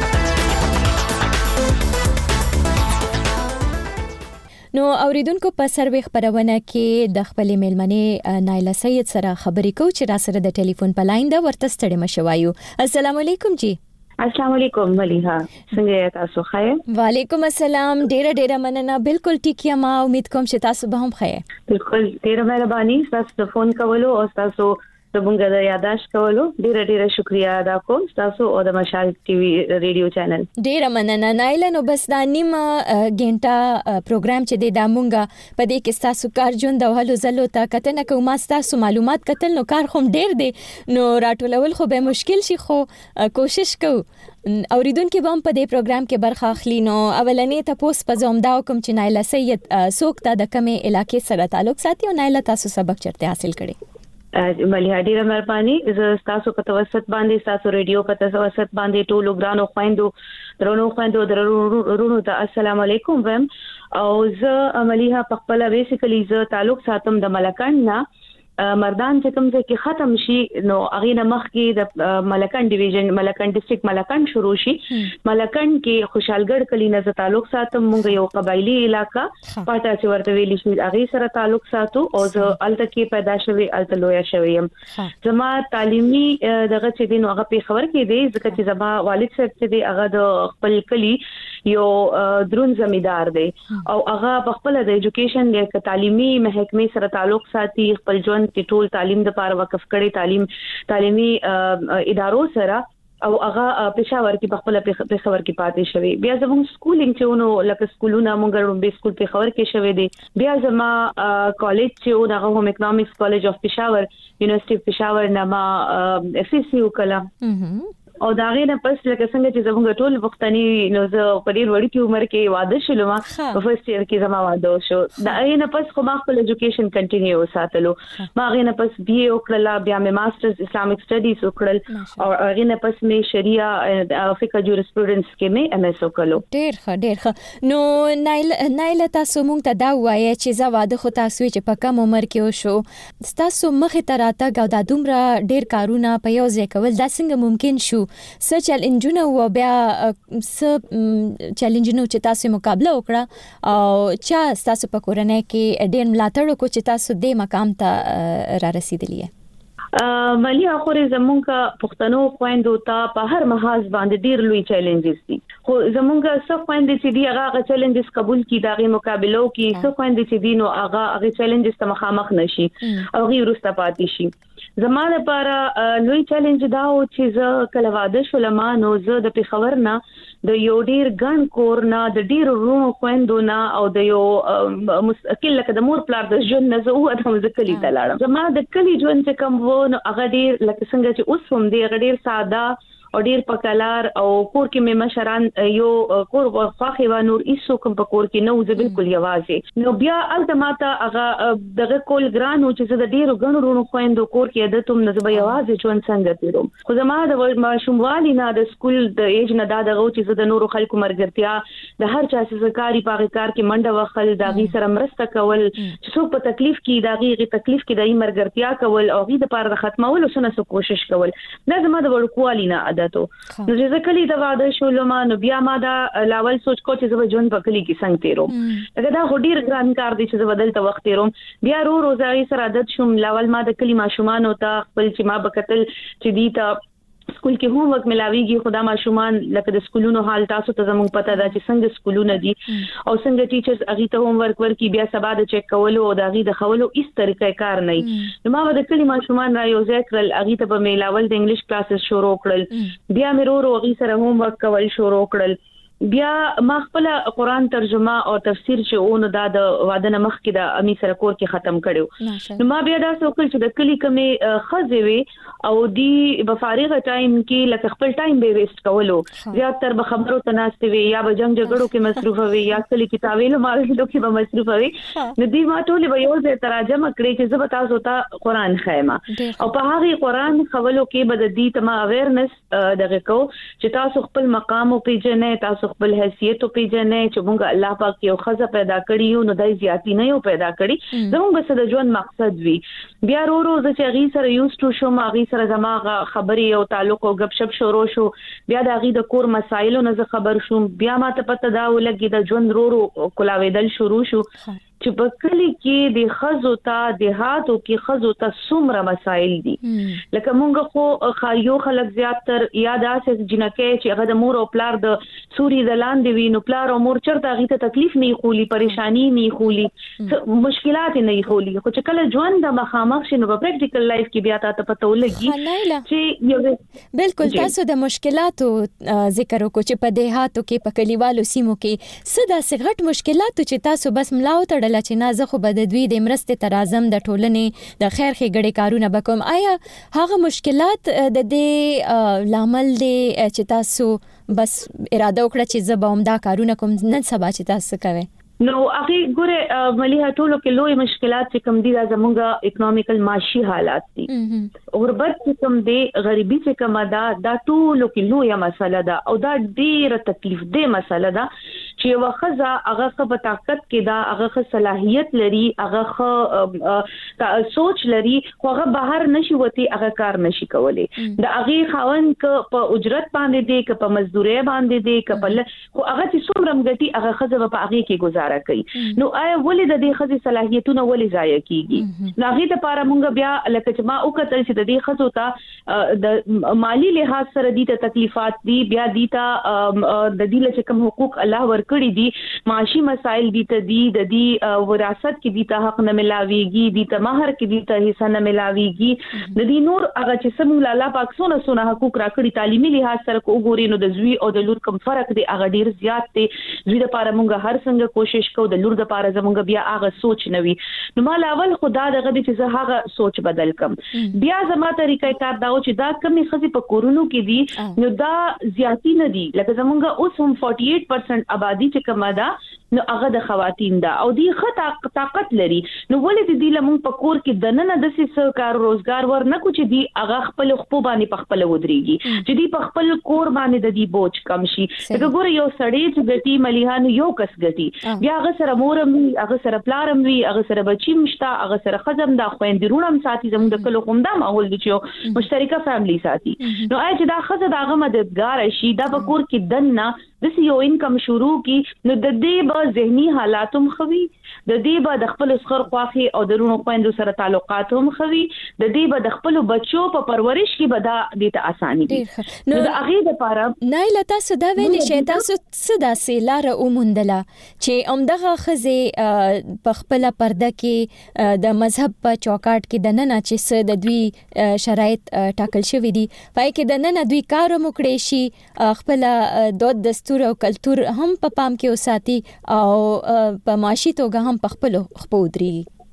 نو اوریدونکو په سروي خبرونه کې د خپل ملمنې نایله سید سره خبرې کو چې را سره د ټلیفون په لاین دا ورته ستړي مشوایو. السلام علیکم جی. السلام علیکم ملیحه څنګه تاسو ښه؟ وعلیکم السلام. ډیره مننه. بالکل ټیک یم. امید کوم چې تاسو به هم ښه. بالکل ډیره مهرباني. تاسو فون کولو او تاسو زمونږ د یاداشت کولو ډیره شکریا ادا کوم تاسو او د مشال ټي وي ریډیو چینل. ډیره مننه نایله. نو بس دا نیمه غنټه پروګرام چې د مونږه په دې کې تاسو کار جون د هلو زلو ته کتنه کوم تاسو معلومات کتل نو کار خو ډیر دی نو راټولول خو به مشکل شي خو کوشش کوو اوریدونکو به په دې پروګرام کې برخه اخلي. نو اولنې تاسو په زوم دا کوم چې نایله سید سوکتا د کومه علاقې سره تعلق ساتي او نایله تاسو سبق چرته حاصل کړي؟ ملي ډیره مهرباني. زه تاسو په توسط باندې تاسو ریډیو په توسط باندې ټولو ګرانو خويندو درونو ته السلام علیکم ویم. او زه مليها په خپل بیسیکلی زه تعلق ساتم د ملکان نه مردان چې کوم ځای کې ختم شي نو هغه نه مخ کې د ملکان ډیویژن ملکان ډیسټریکټ ملکان شروع شي. ملکان کې خوشحالګړ کلی نه تعلق ساتم. مونږ یو قبایلی علاقہ پټا چې ورته ویل شي هغه سره تعلق ساتو او زه الته کې پیدا شوی الته لویا شویم. زما تعلیمي دغه چې دین هغه په خبر کې دی ځکه چې زما والد صاحب چې دی هغه د خپل کلی یو درون زمیدار دی او هغه په خپل د ایجوکیشن د تعلیمي محکمې سره تعلق ساتي. خپل ژوند کې ټول تعلیم د پاره وقف کړي تعلیمي ادارو سره او هغه پېښور کې په خپل پېښور کې پاتې شوی. بیا زموږ سکولینګ چې ونو لکه سکولونه مونږ به سکول پېښور کې شوی دی. بیا زما کالج چې ونغه هم اکونومکس کالج اف پېښور یونیورسيټي پېښور نه ما FCC وکړه او دا غي نه پس لکه څنګه چې زموږ ټول وختنی نو زه په ډیر وړي کې عمر کې واده شلم په فرست ایئر کې زما واده شو. دا غي نه پس خو ما خپل ایجوکیشن کنټینیو ساتلو. ما غي نه پس BA وکړه بیا مې ماسترز اسلامیک سټډیز وکړل او غي نه پس مې شریعه فقہ جوریسپروډنس کې مې MS وکړو. ډیر ښه. نو نایله تاسو مونږ ته دا وایي چې زه واده خو تاسو چې په کم عمر کې وشو تاسو مخې ته راته غو د دومره ډیر کارونه په یو ځای کول دا څنګه ممکن شو؟ څه چیلنجونه و بیا څه چیلنجونه چې تاسو مقابله وکړه او چې تاسو په کورنۍ کې ډېر ملاتړ وکړو چې تاسو دې مقام ته را رسیدلی یې؟ ملي اخر زمونږه پښتنو خويندو ته په هر محاذ باندې ډیر لوی چیلنجز دي خو زمونږه څو خويندې چې دی هغه چیلنجز قبول کړي دغه مقابلو کې څو خويندې چې دی نو هغه چیلنجز ته مخامخ نشي او غي ورسته پاتې شي. زماده لپاره لوی چیلنج دا و چې زه کله واده شولم نو زه د پېښور نه د یو ډیر ګڼ کور نه د ډیر رومو خويندو نه او د یو مستقل لکه د مور پلار د ژوند نه زه وته ځکلی ته لاړم. زما د کلی ژوند چې کوم و نو هغه ډیر لکه څنګه چې اوس هم دی هغه ډیر ساده او ډیر پکلار او کور کې مې مشران یو کور واخې و نور هیڅ کوم په کور کې نو زه بالکل یوازې نو بیا التماته هغه دغه کول ګرانو چې زه د ډیرو غنو رونو خويندو کور کې عادتوم نه زه یوازې ژوند څنګه تیروم. خو زما د ماشوموالي نه د سکول د ایج نه دا دغه چې زه د نورو خلکو مرګرتیا د هر چا چې کاری پاغه کار کې منډه وخل داغي سره مرسته کول چې څو په تکلیف کې داغي تکلیف کې دای مرګرتیا کول او غي د پاره ختمول سونه کوشش کول دا زما د وړکوالي نه نو چې زه کلی د واده شولم نو بیا ما دا لاول سوچ کو چې زه ژوند په کلی کې څنګه تیروم دا هډیر ګران کار دی چې زه بدل ته وخت تیروم. بیا روزای سره عادت شوم لاول ما د کلی ماشومان او ته خپل چې ما بکتل چې دی ته سکول کې هوم ورک ملاویږي خدا ماشومان لکه د سکولونو حال تاسو ته زموږ پته ده چې څنګه سکولونه دي او څنګه ټیچرز اغه ته هوم ورک ورکی بیا سبا د چک کولو او د اغه د خولو هیڅ طریقې کار نه نو ما د کلی ماشومان را یو ځکرل اغه ته په میلاول د انګلیش کلاسز شروع کړل بیا مې ورو اغه سره هوم ورک کول شروع کړل. بیا ما خپل قرآن ترجمه او تفسیر چې اونو دا د واده نه مخ کې د امی سره کور کې ختم کړو نو ما بیا دا څوکل چې د کلی کمې خزې وي او دی په فارغه ټایم کې لکه خپل ټایم به ویسټ کولو زیات تر به خبرو تناستې وي یا به جنگ جګړو کې مصروف وي یا کلی کتابونو مالو کې به مصروف وي نو دی ما ټول به یو ځای ترجمه کړې چې زه به تاسو ته قرآن خایمه او په هغه قرآن خولو کې به د دې تما اویرنس دغه کو چې تاسو خپل مقام او پیژنې تاسو خپل حیثیت او پیژنې چې موږ الله پاک یو خزه پیدا کړی یو نو دای زیاتی نه یو پیدا کړی زموږ بس د ژوند مقصد وي. بیا ورو چې غي سره یوز ټو شو ما غي سره زماغه خبري او تعلق او غب شپ شروع شو بیا د غي د کور مسایلو نه خبر شوم بیا ما ته پته دا ولګي د ژوند ورو کولاویدل شروع شو چې په کلی کې د خزو ته دیهاتو کې خزو ته څومره مسایل دي لکه مونږ خو خایو خلک زیات تر یاد اساس جنکه چې هغه د مور او پلار د سوري د لاندې وی نو پلار او مور چرته هغه ته تکلیف نه خولي پریشانی نه خولي مشکلات نه خولي خو چې کله ژوند د مخامخ شنو په پریکټیکل لایف کې بیا ته پته ولګي چې یو بالکل تاسو د مشکلاتو ذکر وکړو چې په دیهاتو کې په کلیوالو سیمو کې ساده سغټ مشکلاتو چې تاسو بس ملاو ته چې نه زه خو به د دوی د مرستې تر اعظم د ټولنې د خیر ښېګړې کارونه وکوم آیا هغه مشکلات د دې لامل دي چې تاسو بس اراده وکړه چې زه به همدا کارونه کوم نن سبا چې تاسو کوئ نو هغه ګوره مليها ټولو کې لوی مشکلات چې کوم دي دا زموږه اکونومیکل معاشي حالات دي غربت چې کوم دي غریبي چې کوم دا ټولو کې لوی مسله ده او دا ډیره تکلیف ده مسله ده چې وخزه هغه په طاقت کې دا هغه صلاحیت لري هغه سوچ لري خو هغه بهر نشي وتی هغه کار نشي کولای دا هغه خاون ک په اجرت باندې دی ک په مزدوري باندې دی ک په خو هغه چې څومره مګټي هغه خزه په هغه کې گزاره کوي نو آیا ولې د دې خزه صلاحیتونه ولې ضایع کیږي نو هغه لپاره مونږ بیا لکه چې ما او کتل چې د دې خزو ته د مالی لحاظ سره دي ته تکلیفات دي بیا دي ته د دې لچ کوم حقوق الله ور کړی دي معاشي مسائل دي ته دي د دې وراثت کې دي ته حق نه ملاويږي دي ته مہر کې دي ته حصہ نه ملاويږي د دې نور هغه چې سم الله پاک سونه حقوق راکړي تعلیمي لحاظ سره وګوري نو د زوی او د لور کوم فرق دی هغه ډیر زیات دی زوی لپاره مونږ هر څنګه کوشش کوو د لور لپاره زمونږ بیا هغه سوچ نوي نو مال اول خدا دغه چې زه هغه سوچ بدل کم بیا زما طریقې کار دا چې دا کمی خزي په کورونو کې دي نو دا زیاتی نه دي لکه زمونږ اوس هم 48% آبادی چې کومه ده نو هغه د خواتین ده او دی خطا طاقت لري نو ولې دې لمون په کور کې دنه د څه کار روزګار ورنه کو چې دی هغه خپل خپل باندې په خپل ودرېږي چې دی په خپل کور باندې د دې بوج کم شي دا ګوره یو سړی چې ګټي مليهانو یو کس ګټي بیا هغه سره مورم وي هغه سره پلارم وي هغه سره بچی مشتا هغه سره خزم دا خويندرونم ساتي زموږ د کلو کوم دا ماحول دي چې مشترکه فیملی ساتي نو آی چې دا خزه داغه مددگار شي دا په کور کې دنه د یو انکم شروع کی نو د دې به ذهني حالاتم خوي د دې به د خپل اسخر خواخي او درونو خويندو سره تعلقات هم خوي د دې به د خپل بچو په پرورش کې به دا د ته اساني دي نو د هغه لپاره نه لته صدا ویلې شي تاسو صدا سیلار اومندله چې امدغه خزه په خپل پرده کې د مذهب په چوکاټ کې د نن چې د دوی شرایط ټاکل شوی دي پای کې د نن دوی کار وکړي شي خپل دود دستور او کلچر هم په پام کې وساتي او په معاشي توګه هم په خپل خپودري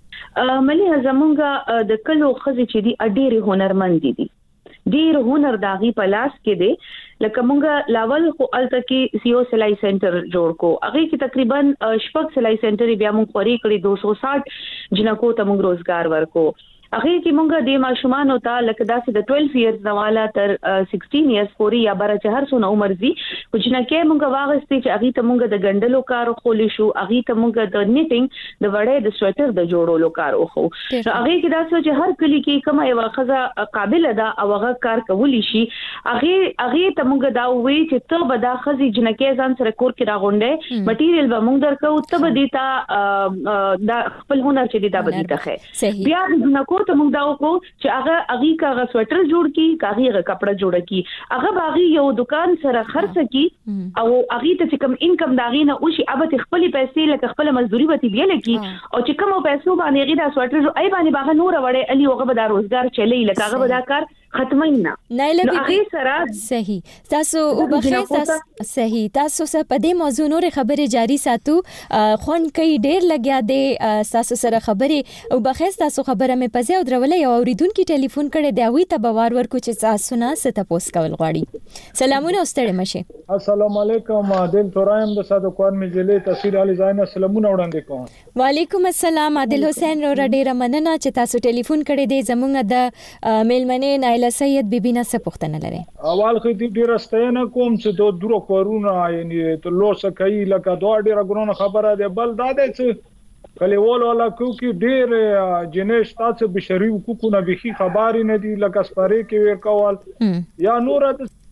ملي زمونږه د کلو خزي چې دي ډېر هنرمند دي ډېر هنر داغي په لاس کې دي لکه مونږه لاول خو الته کې سیو سلای سنټر جوړ کو هغه کې تقریبا شپږ سلای سنټر بیا مونږ خوري کړی 260 جنکو ته مونږ روزګار ورکو هغه کې مونږه د ماشومان او ته لکه داسې د 12 ایئرز نواله تر 16 ایئرز پورې یا بر چې هر څونه عمر زی خو چې نه کې مونږه واغستې چې هغه ته مونږه د ګندلو کار خولې شو هغه ته مونږه د نیټینګ د وړې د سویټر د جوړولو کار وخو هغه کې داسې چې هر کلی کې کومه یو خزه قابل ده او هغه کار کولی شي هغه ته مونږه دا وی چې ته به دا خزي جنکه ځان سره کور کې راغونډه مټیریل به مونږ درکو ته به دیتا دا خپل هنر چې دا به دیتا خې بیا جنکو ته موږ دا وکړو چې هغه کاغه سویټر جوړ کی کاغه کپڑا جوړ کی هغه باغی یو دکان سره خرڅ کی او هغه ته کوم انکم داغې نه او شي ابته خپل پیسې لکه خپل مزدوري وتی ویل کی او چې کوم پیسو باندې هغه دا سویټر ای باندې باغ نور وړي علي هغه به دا روزګار چلی لکه هغه به دا کار ختمه نه هغه سره صحیح تاسو او بخیر تاسو صحیح تاسو سره په دې موضوع نور خبره جاری ساتو خون کوي ډیر لګیا دی تاسو سره خبره او بخیر تاسو خبره مې پځه او درولې یو اوریدونکو ټلیفون کړي دی وی ته باور ورکو چې تاسو نه ست پوس کول غواړي سلامونه واستړې مشه السلام علیکم عادل تورایم د صادقوان مجلې تفسیر علي زاین سلامونه وړاندې کوم وعلیکم السلام عادل حسین رو ډیره مننه چې تاسو ټلیفون کړي دی زمونږ د میلمنې نایله سید بیبي نه څه پوښتنه لري اول خو دې ډیر ستاینه کوم چې دوه درو کورونه یعنی ته لوسه کوي لکه دوه ډیر غرونه خبره ده بل دا ده چې کلیوال ولا کوکي ډیر جنیش تاسو بشری حقوقونه به خبري نه دي لکه سپاره کې ور کول یا نور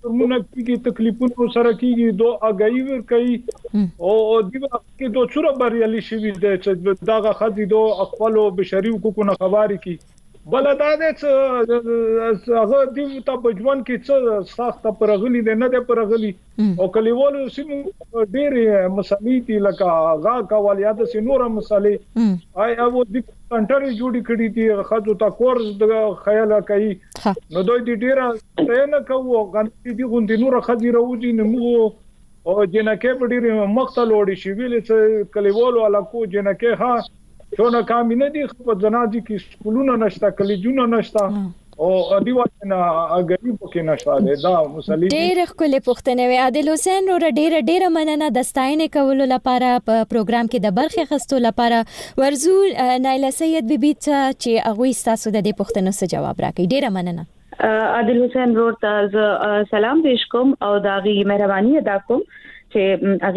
ترمونه کیږي تکلیفونه سره کیږي دو اگایي ور کوي او دی کې دو څوره بریالي شي چې داغه خدي دو خپل بشري حقوقونه خبري کی بلدا دې هغه دی ته بجوان کې څه سخت پرغلي نه ده پرغلي او کلیوالو سیمو ډېر مسالې دي لکه غا کوالیات سينور مسالې آی او د سنټر جوړی کړی دي خاطر تا کورس د خیال کوي نو دوی دې ډېر نه کوو غنټي دي غوندي نور خدي راوځي نو او جنکه په ډېر مقتل وړي شي ویل چې کلیوالو علاقو جنکه ها شونه کامینه دي په جنازي کې سکولونه نشته کلیجونه نشته او دیوانه غریب کې نشته دا مسلې ډېر خپل پښتنه وی عادل حسین اور ډېر مننه د ستاینې کولو لپاره په پروګرام کې د برخه خستو لپاره ورزو نایله سید بیبي چې هغه تاسو د پښتنو سره جواب راکړي ډېر مننه عادل حسین ورته سلام پیش کوم او داغي مهرباني ادا کوم چې اغه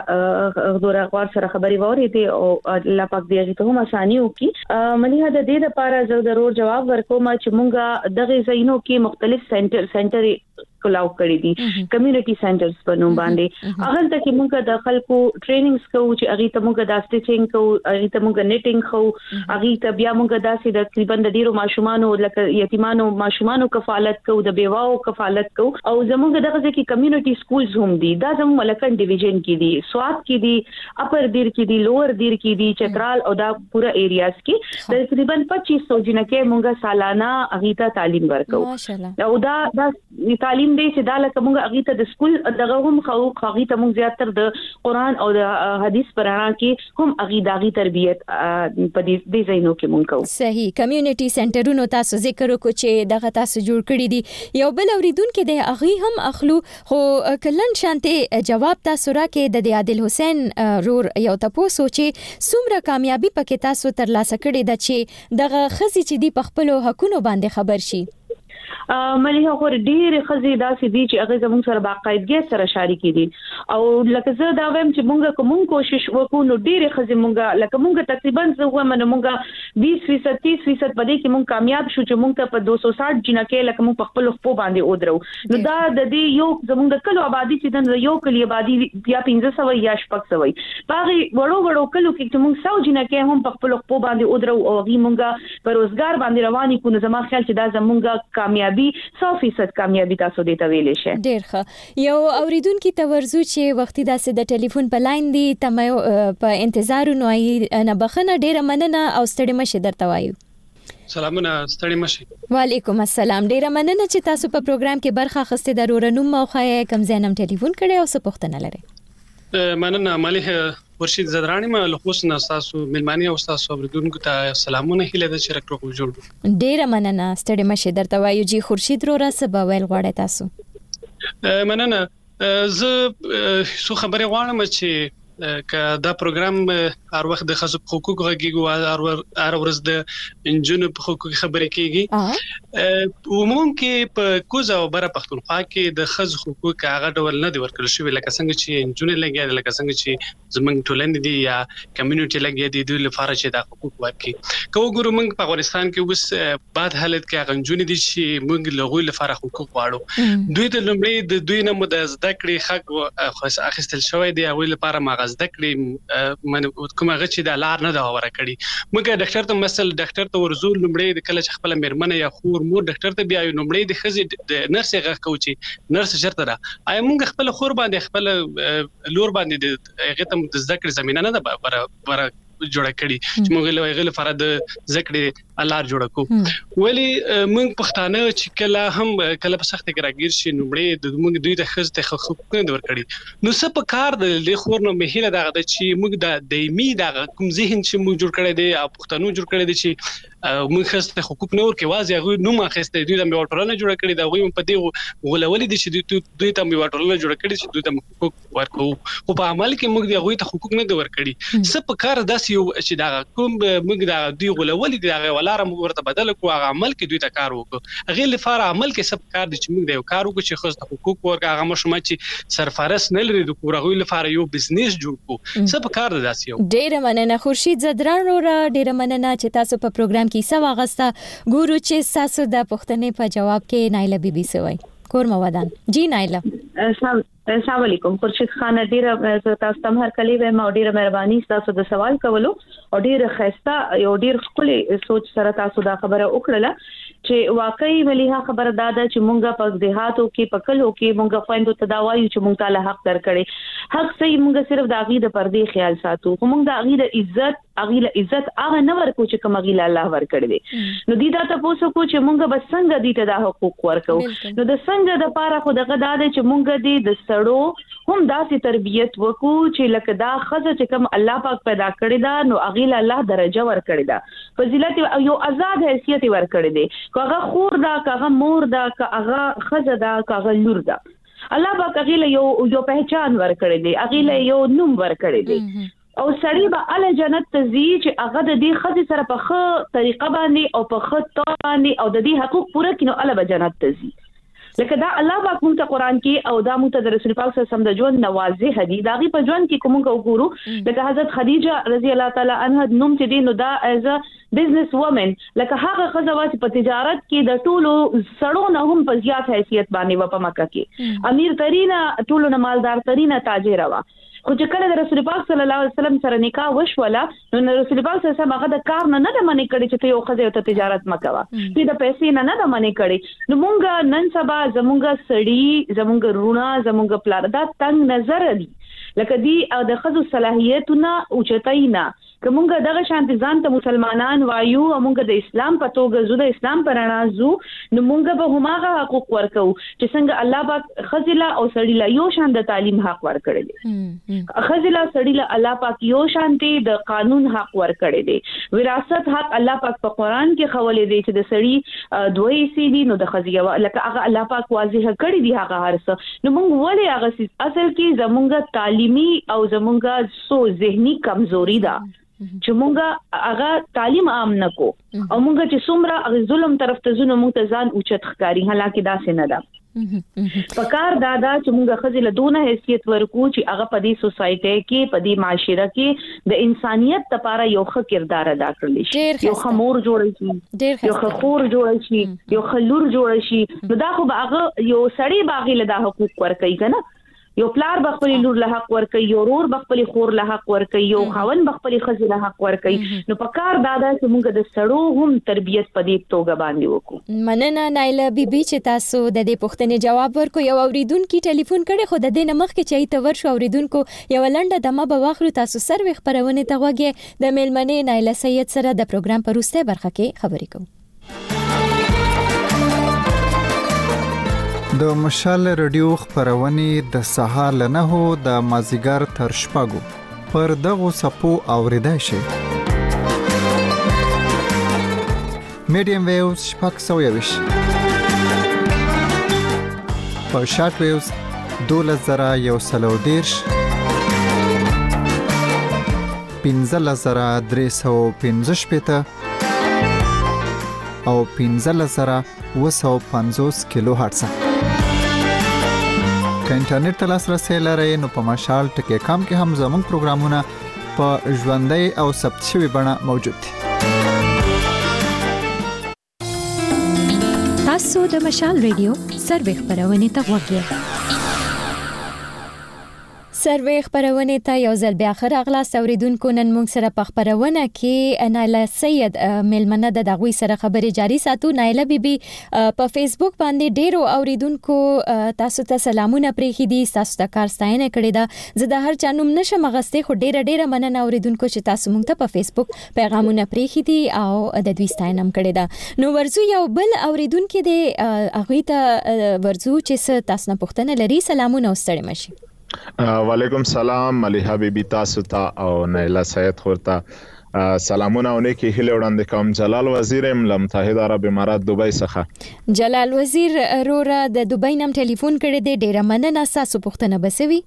دا دورا غوړ سره خبري ووري دي او الله پاک دې اغه ته هم اساني وکي مليها د دې لپاره زه ضرور جواب ورکوم چې مونږه دغه زینو کې مختلف سنټر کلاو کړی دي کمیونټي سنټرز په نوم باندې هغه ته کې مونږه د خلکو ټریننګز کوو چې اغه ته مونږه د سټیچینګ کوو اغه ته مونږه نیټینګ کوو اغه ته بیا مونږه داسې د تقریبا د ډیرو ماشومانو لکه یتیمانو ماشومانو کفالت کوو د بیواو کفالت کوو او زمونږ دغه ځکه کمیونټي سکولز هم دي دا زموږ ملکن ډیویژن کې دي سواد کې دي اپر دیر کې دي لوور دیر کې دي چترال او دا پورا ایریاز کې تقریبا 2500 جنکه مونږه سالانه اغه ته تعلیم ورکو او دا تعلیم دې چې دا لکه مونږ اغه ته د سکول دغه هم خو اغه ته مونږ زیاتره د قران او د حدیث پرانا کې هم اغه داغي تربيت په دې ځایونو کې مونږ کوو صحیح کمیونټي سنټرونو تاسو ذکر وکړو چې دغه تاسو جوړ کړی دي یو بل اوریدونکو د اغه هم اخلو خو کلن شانته جواب تاسو راکې د عادل حسین رور یو تاسو چې څومره کامیابی پکې تاسو ترلاسه کړی د چې دغه خزي چې دی په خپل حقونو باندې خبر شي مليها خو ډېر خزي داسې دي چې هغه زموږ سره باقاعدګي سره شریک دي او لکه زه دا وایم چې مونږه کوم کوشش وکړو نو ډېر خزي مونږه لکه مونږه تقریبا زه وایم نو مونږه 20% 30% پدې کې مونږ کامیاب شو چې مونږ ته په 260 جنکه لکه مونږ په خپل خپل باندې ودرو نو دا د دې یو زموږ د کلو آبادی چې د یو کلی آبادی بیا 1500 یا 600 باغی وړو کلو کې چې مونږ 100 جنکه هم په خپل خپل باندې ودرو او غي مونږه په روزګار باندې رواني کو نو زما خیال چې دا زمونږه کامیابی 100% کامیابی تاسو دې ته ویلې شه ډېر ښه یو اوریدونکو ته ورزو چې وختي داسې د ټلیفون په لاین دی تمه په انتظار نو نه بخنه ډېر مننه او ستړي مشه درته وایو سلامونه ستړي مشه وعلیکم السلام ډېر مننه چې تاسو په پروګرام کې برخه اخیستې د رورنوم موخه کم زینم ټلیفون کړي او څه پوښتنه لري مننه مليها ورشید زدرانی ما له حسن تاسو ملمانی او تاسو اوریدونکو ته سلامونه هیله ده چې راکړو جوړ ډیر مننه ستړي مشه درته وایو جی خورشید رو را سبا ویل غواړی تاسو مننه زه سو خبره غواړم چې که دا پروګرام هر وخت د خصوص حقوق غږیږي او هر ورځ د انجونو په حقوق خبرې کیږي عموم کې په کوزه او بره پښتونخوا کې د خصوص حقوق هغه ډول نه دی ورکړل شوی لکه څنګه چې انجونو لګیا لکه څنګه چې زمنګ ټولنې دي یا کمیونټي لګیا دي د لپاره چې د حقوق ورکړي کوو ګورو موږ په افغانستان کې اوس بعد حالت کې هغه انجونې دي چې موږ لغوي لپاره حقوق غواړو دوی ته لمړی د دوی نه مد زده کړې حق اخیستل شوی دی او لپاره ما زده کړې من کومه غچ د لار نه دا وره کړی موږ ډاکټر ته مثلا ډاکټر ته ورزو لمړی د کله چې خپل میرمنه یا خور مور ډاکټر ته بیا لمړی د خزي د نرس غږ کوي نرس شرط ده آی موږ خپل خور باندې خپل لور باندې هغه ته د ذکر زمينه نه ده بر جوړه کړی چې موږ له فرض ذکر الله جوړ کو ولی موږ پښتانه چې کله هم کله په سخت کې راګیر شي نومړي د موږ دوی د خزته حقوق نه ورکړي نو څه په کار د خور نو مهله دغه چې موږ د دایمي دغه کوم ذهن چې موږ جوړ کړی دی او پښتنو جوړ کړی دی چې موږ خزته حقوق نه ورکړي واځي هغه نو ما خسته دوی د میوټرونه جوړ کړی دا غوي په دې غولولې دي چې دوی ته میوټرونه جوړ کړی چې دوی ته حقوق ورکو او په عمل کې موږ د غوي ته حقوق نه ورکړي څه په کار داسې یو چې دا کوم موږ دا دوی غولولې دي هغه ولاره موږ ورته بدل کو هغه عمل کې دوی ته کار وکړو هغه لپاره عمل کې سب کار دي چې موږ د یو کار وکړو چې خزته حقوق ورکړه هغه مشمه چې سرفارس نه لري د کورغوي لپاره یو بزنس جوړ کو سب کار داسې یو ډیر مننه خورشید زدران را ډیر مننه چې تاسو په پروګرام کې سوا غستا ګورو چې تاسو د پښتنې په جواب کې نایله بیبي سوي تشکر مودان. جی نایله. السلام علیکم. خورشید خان ډیره تاسو ته هر کلی و ما ډیره مهرباني تاسو د سوال کولو او ډیره خسته یو ډیر خپل سوچ سره تاسو دا خبره وکړه چې واقعي مليها خبره داده چې مونږه په دهاتو کې پکلو کې مونږه خويندو تداوایو چې مونږ تعالی حق درکړي حق صحیح مونږ صرف د عقیده پر دې خیال ساتو مونږ د عقیده عزت هغه نه ورکو چې کوم عقیده الله ورکړي دي نو دې دا تاسو کو چې مونږ بس څنګه دې ته د حقوق ورکو نو د څنګه د پاره خو دغه داده چې مونږ دې د سړو هم داسې تربيت وکړو چې لکه دا خزه چې کوم الله پاک پیدا کړی دا نو عقیده الله درجه ورکړي دا فضیلت یو آزاد حیثیت ورکړي دي کاغه خور دا کاغه مور دا کاغه خزه دا کاغه لور دا الله پاک هغه یو پہچان ورکړي دي هغه یو نوم ورکړي دي او سړی به ال جنت ته ځي چې هغه د دې خزه سره په ښه طریقه باندې او په ښه توګه باندې او د دې حقوق پوره کینو ال به جنت ته ځي لکه دا الله پاک مونږ ته قران کې او دا مونږ ته د رسول پاک صلی الله علیه وسلم د ژوند نوازه هدي دا غي په ژوند کې کوم وګورو لکه حضرت خدیجه رضی الله تعالی عنها نوم چې دی نو دا ایز ا بزنس وومن لکه هغه خزوات په تجارت کې د ټولو سړو نه هم په زیات حیثیت باندې و په مکه کې امیر ترینا ټولو نه مالدار ترینا تاجر وا خو چې کله د رسول پاک صلی الله علیه وسلم سره نکاح وشوله نو رسول پاک صلی الله علیه وسلم هغه د کار نه د منې کړي چې ته یو خزه ته تجارت مکوا چې د پیسې نه د منې کړي نو مونږ نن سبا زمونږ سړی زمونږ رونه زمونږ پلار دا تنگ نظر دي لکه دی د خزو صلاحیتونه اوچتاینا کومګه دغه شانتي ځان ته مسلمانان وایو موږ د اسلام په توګه زو د اسلام پر رڼازو نو موږ به هماغه حقوق ورکو چې څنګه الله پاک خزله او سړیلا یو شان د تعلیم حق ورکړي دي خزله سړیلا الله پاک یو شانتي د قانون حق ورکړي دي وراثت حق الله پاک په قران کې خولې دي چې د سړی دوی سي دي نو د خزیه لکه هغه الله پاک واضح کړی دي هغه هرڅ نو موږ ولې هغه اصل کې زمونږ تعلیمي او زمونږ سو ذهني کمزوري ده چې مونږه هغه تعلیم عام نکو او مونږ چې څومره ظلم طرف ته زونه مونږ ته ځان اوچت ښکاری حالکه دا څنګه ده پکار دادا چې مونږه خزله دونه حیثیت ورکو چې هغه په دې سوسايټي کې په دې معاشره کې د انسانيت لپاره یو ښه کردار ادا کړلی شي یو خمور جوړ شي یو خور جوړ شي یو خلور جوړ شي نو دا خو هغه یو سړی باغی له د حقوق ورکړي کنه یو پلار بخپل لور له حق ورکي یو رور بخپل خور له حق ورکي یو خاون بخپل خزي له حق ورکي نو پکار دادا چې موږ د سړو هم تربيت په دې توګه باندې وکړو مننه نایله بیبي چې تاسو د دې پوښتنې جواب ورکو یو اوریدونکو ټلیفون کړي خو د دې نمخ کې چې ته ورشو اوریدونکو یو لنډه دمه به واخلو تاسو سروي خبرونه ته وګورئ د میلمنې نایله سید سره د پروګرام په وروسته برخه کې خبرې کوو د مشال رادیو خبرونه د سهار لنهو د مازیګر تر شپږو پر دغه سپو اوریدای شي میډیم ویوز شپږ سویوش په شارټ ویوز 2113 15315 او 15750 کیلو هرتز که انټرنیټ ته لاسرسي لرئ نو په مشال ټکی کام کې هم زموږ پروګرامونه په ژوندۍ او ثبت شوی بڼه موجود دي تاسو د مشال ریډیو سروي خبرونه ته وګورئ سروي خبرونه ته یو ځل بیا خر اغلا اوریدونکو نن موږ سره په خبرونه کې نایله سید ملمنه د دغوی سره خبرې جاری ساتو نایله بیبي په فیسبوک باندې ډیرو اوریدونکو تاسو ته سلامونه پرېخي دي تاسو ته کار ستاینه کړې ده زه د هر چا نوم نشم غسته خو ډیره مننه اوریدونکو چې تاسو موږ ته په فیسبوک پیغامونه پرېخي دي او د دوی ستاینه کړې ده نو ورزو یو بل اوریدونکو د اغه ته ورزو چې تاسو نه پوښتنه لري سلامونه واستړي مشي وعلیکم سلام ملیحه بیبي تاسو ته او نایله سید خورته سلامونه او نیکی هیله وړاندې کوم جلال وزیر متحده عرب امارات دوبۍ څخه جلال وزیر رورا د دوبۍ نم ټلیفون کړی دی ډیره مننه تاسو پوښتنه بسوي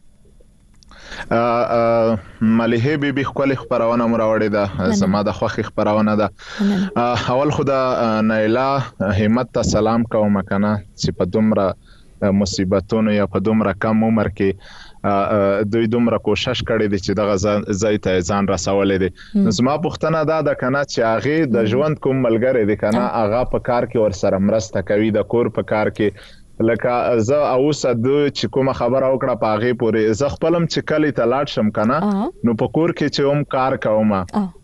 ملیحه بیبي خپل خبرونه مراوړې ده زما د خوخي خبرونه ده اول خدا نایله همت ته سلام کوم کنه چې په دومره مصیبتونو یا په دومره کم عمر کې دوی دومره کوشش کړي دي چې دغه ځای ته ځان رسولې دي زما پوښتنه دا ده کنه چې هغه د ژوند کوم ملګری دي کنه هغه په کار کې ور سره مرسته کوي د کور په کار کې لکه زه اوس د چې کومه خبره وکړه په هغه پورې زه خپلم چې کلی ته لاړ شم کنه نو په کور کې چې هم کار کوم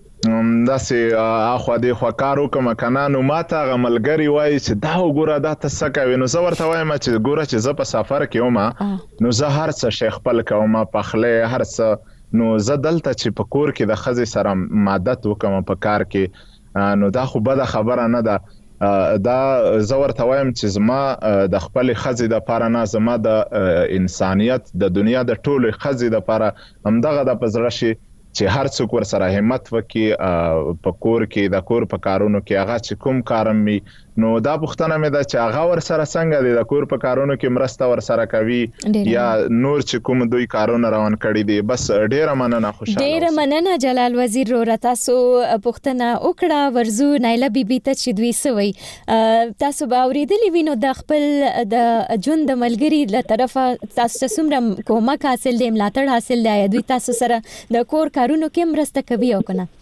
داسې اخو دې خو کار وکم کنه نو ماته غملګری وای چې دا وګوره دا څه کوي نو زه ورته وایم چې ګوره چې زه په سفر کې وم نو زه هر څه شیخ خپل کوم په خله هر څه نو زه دلته چې په کور کې د خزې سره مادت وکم په کار کې نو دا خو بده خبره نه ده دا زه ورته وایم چې زما د خپل خزې د پاره نه زما د انسانیت د دنیا د ټولو خزې د پاره همدغه د پزړه شي چې هر څوک ور سره همت وکي په کور کې د کور په کارونو کې هغه چې کوم کارم می نو دا پښتنه مې ده چې هغه ور سره څنګه دي د کور په کارونو کې مرسته ور سره کوي یا نور چې کوم دوی کارونه روان کړي دي بس ډیره مننه خوشاله ډیره مننه جلال وزیر رو تاسو پښتنه وکړه ورزو نایله بیبي ته چې دوی سوي تاسو به اوریدلی وینو د خپل د ژوند ملګری له طرفه تاسو څومره کومک حاصل دی ملاتړ حاصل دی دوی تاسو سره د کور کارونو کې مرسته کوي او کنه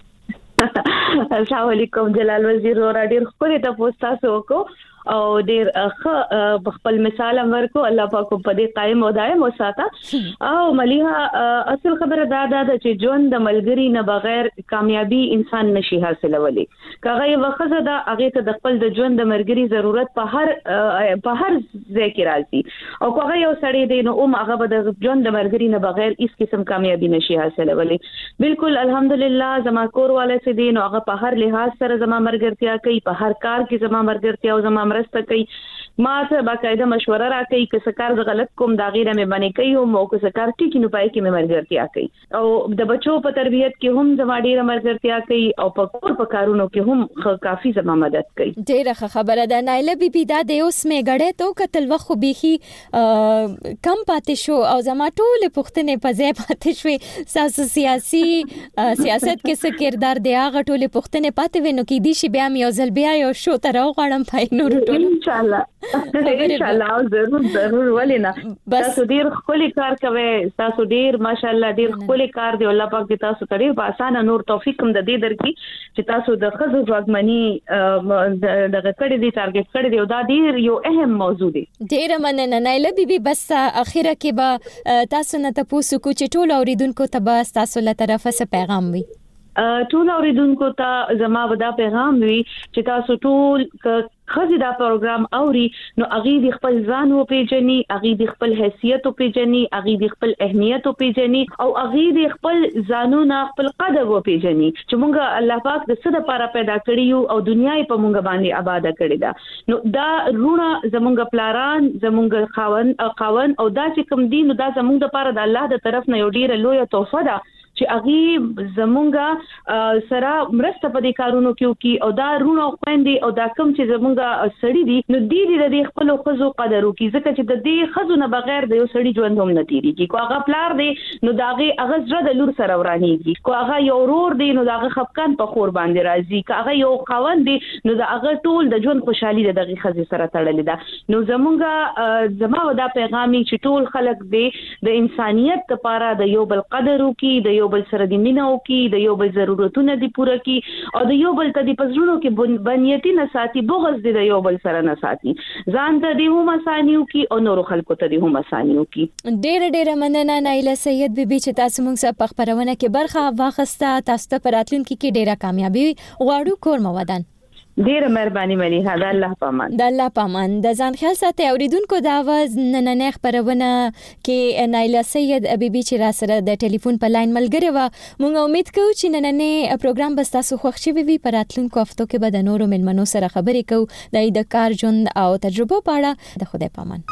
السلام علیکم جلال وزیر رو ډیر خپل ته تاسو کو او ډیر خپل مثال ورکو الله پاک په دې قائم او دائم وساته او مليها اصل خبره دا ده چې ژوند د ملګری نه بغیر کامیابی انسان نشي حاصلولی کغه یو وخت دا هغه ته د خپل د ژوند د ملګری ضرورت په هر ځای کې راځي او کغه یو سړی دی نو هغه به د ژوند د ملګری نه بغیر هیڅ قسم کامیابی نشي حاصلولی بالکل الحمدلله زما کور والے سي دي نو هغه په هر لحاظ سره زما مرګرتیا کوي په هر کار کې زما مرګرتیا او زما مرسته کوي ما ته باقاعده مشوره راکړي چې څه کار د غلط کوم دا غیره مې باندې کوي او مو که څه کار ټیک نه پای کې مې مرګرتیا کوي او د بچو په تربيت کې هم زما ډیره مرګرتیا کوي او په کور په کارونو کې هم کافي زما مدد کوي ډیره خبره ده نایله بیبي دا د اوس مې غړې ته کتل وخت بيخي کم پاتې شو او زما ټول پښتنې په ځای پاتې شوې سیاسي سیاست کې څه کردار دی هغه ټول پښتنې پاتې وینو کې دي شي بیا مې یو ځل بیا یو شو تر غواړم پای نور ان شاء الله ضرور ولینا تاسو ډیر خولي کار کوي تاسو ډیر ماشاءالله ډیر خولي کار دی الله پاک دې تاسو ته ډیر په اسانه نور توفیق هم د دې درکې چې تاسو د خزو ځواکمنی دغه کړي دي ټارګټ کړي دی او دا ډیر یو اهم موضوع دی ډیر مننه نایله بیبي بس اخیره کې به تاسو نه تاسو کو چې ټول اوریدونکو ته به تاسو له طرفه څه پیغام وي ټول اوریدونکو ته زما ودا پیغام وي چې تاسو ټول خزي دا پروګرام اوري نو اغي د خپل ځان او پیژني اغي د خپل حیثیت او پیژني اغي د خپل اهمیت او پیژني او اغي د خپل ځانونه خپل قدر او پیژني چې مونږه الله پاک د څه لپاره پیدا کړیو او دنیا یې په مونږ باندې آباد کړی دا نو دا رونه زمونږ پلاران زمونږ خاون او دا چې کوم دین دا زمونږ لپاره د الله د طرف نه یو ډیره لویه تحفه ده چې اغي زمونږه سره مرسته په دې کارونو کې او دا رونه خويندې او دا کوم چې زمونږ سړی دي نو د خپل خزو قدر وکي ځکه چې د دې خزو نه بغیر د یو سړی ژوند هم نه تیریږي کو هغه پلار دی نو داغه هغه زړه د لور سره ورانیږي کو هغه یو ورور دی نو داغه خپکان په خور باندې راځي کو هغه یو خاوند دی نو داغه ټول د ژوند خوشحالي دغه خزي سره تړلې ده نو زمونږه زما ودا پیغامي چې ټول خلک دی د انسانيت لپاره د یو بل قدر وکي د یو بل سره د مینه وکي د یو بل ضرورتونه دی پوره کی او د یو بل ته د پزړونو کې بنیتی نه ساتي بغض د یو بل سره نه ساتي ځان ته دی هم اسانیو کی او نور خلکو ته دی هم اسانیو کی ډېر مننه نایله سید بیبي چې تاسو موږ سره په خبرونه کې برخه واخسته تاسو ته پراتلونکو کې ډېره کامیابی غواړو کور مودان ډیره مهرباني مليها د الله پامان د الله پامان د ځان خیال ساتي اوریدونکو د आवाज نننه خبرونه کې نایله سید بیبي چې را سره د ټلیفون په لاین ملګری و مونږ امید کوو چې نننه پروګرام به تاسو خوښ شي وي په راتلونکو هفتو کې به د نورو ملمنو سره خبرې کوو د کار ژوند او تجربو په اړه د خدای پامان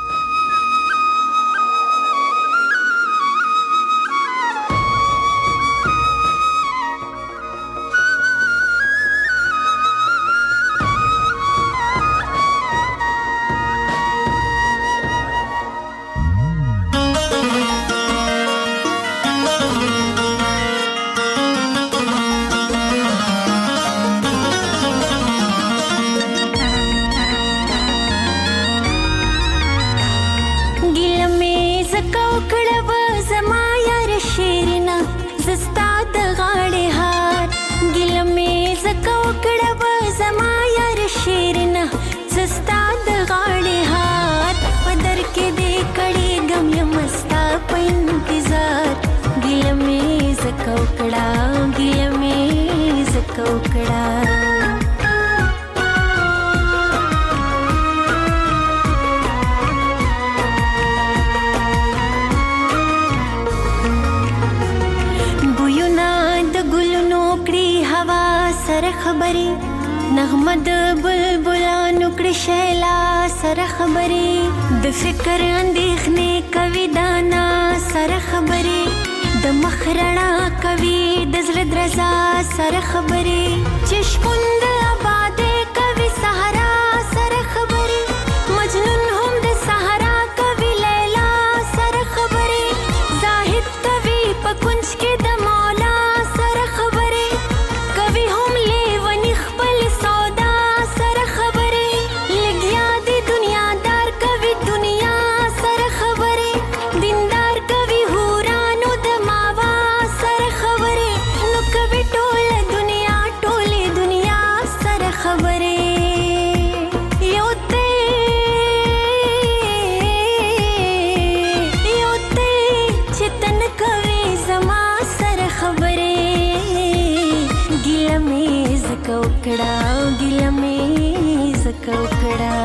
زکوکړه ګیله مې زکوکړه سره خبري نغمه د بلبلانو کړي شیلا سره خبري د فکر اندېښنې کوي دانا سره خبري د مخرڼا کوي د زړه درزا سره خبري چې شپون د آبادې کوي صحرا سره خبري مجنون هم د صحرا کوي لیلا سره خبري زاهد کوي په کونج کې د مولا سره خبري کوي هم لیونی خپل سودا سره خبري لګیا دی دنیادار کوي دنیا سره خبري دیندار کوي هورانو د ماوا سره خبري نو کوي ټوله دنیا سره خبري یو ته چې تن کوي زما سره خبري ګیله مې زکوکړه ګیله مې زکوکړه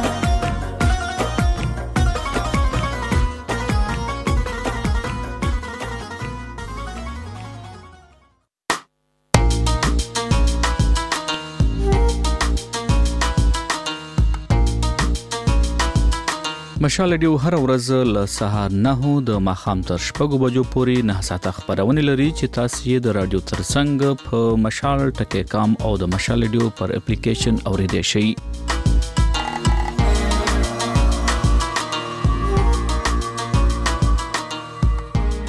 مشال ریډیو هر ورځ له سهار 9 د ماښام تر 6 بجو پورې 9 ساعته خبرونه لري چې تاسو یې د رادیو ترڅنګ په مشال ټکی کام او د مشال ریډیو پر اپلیکیشن اوریدئ شئ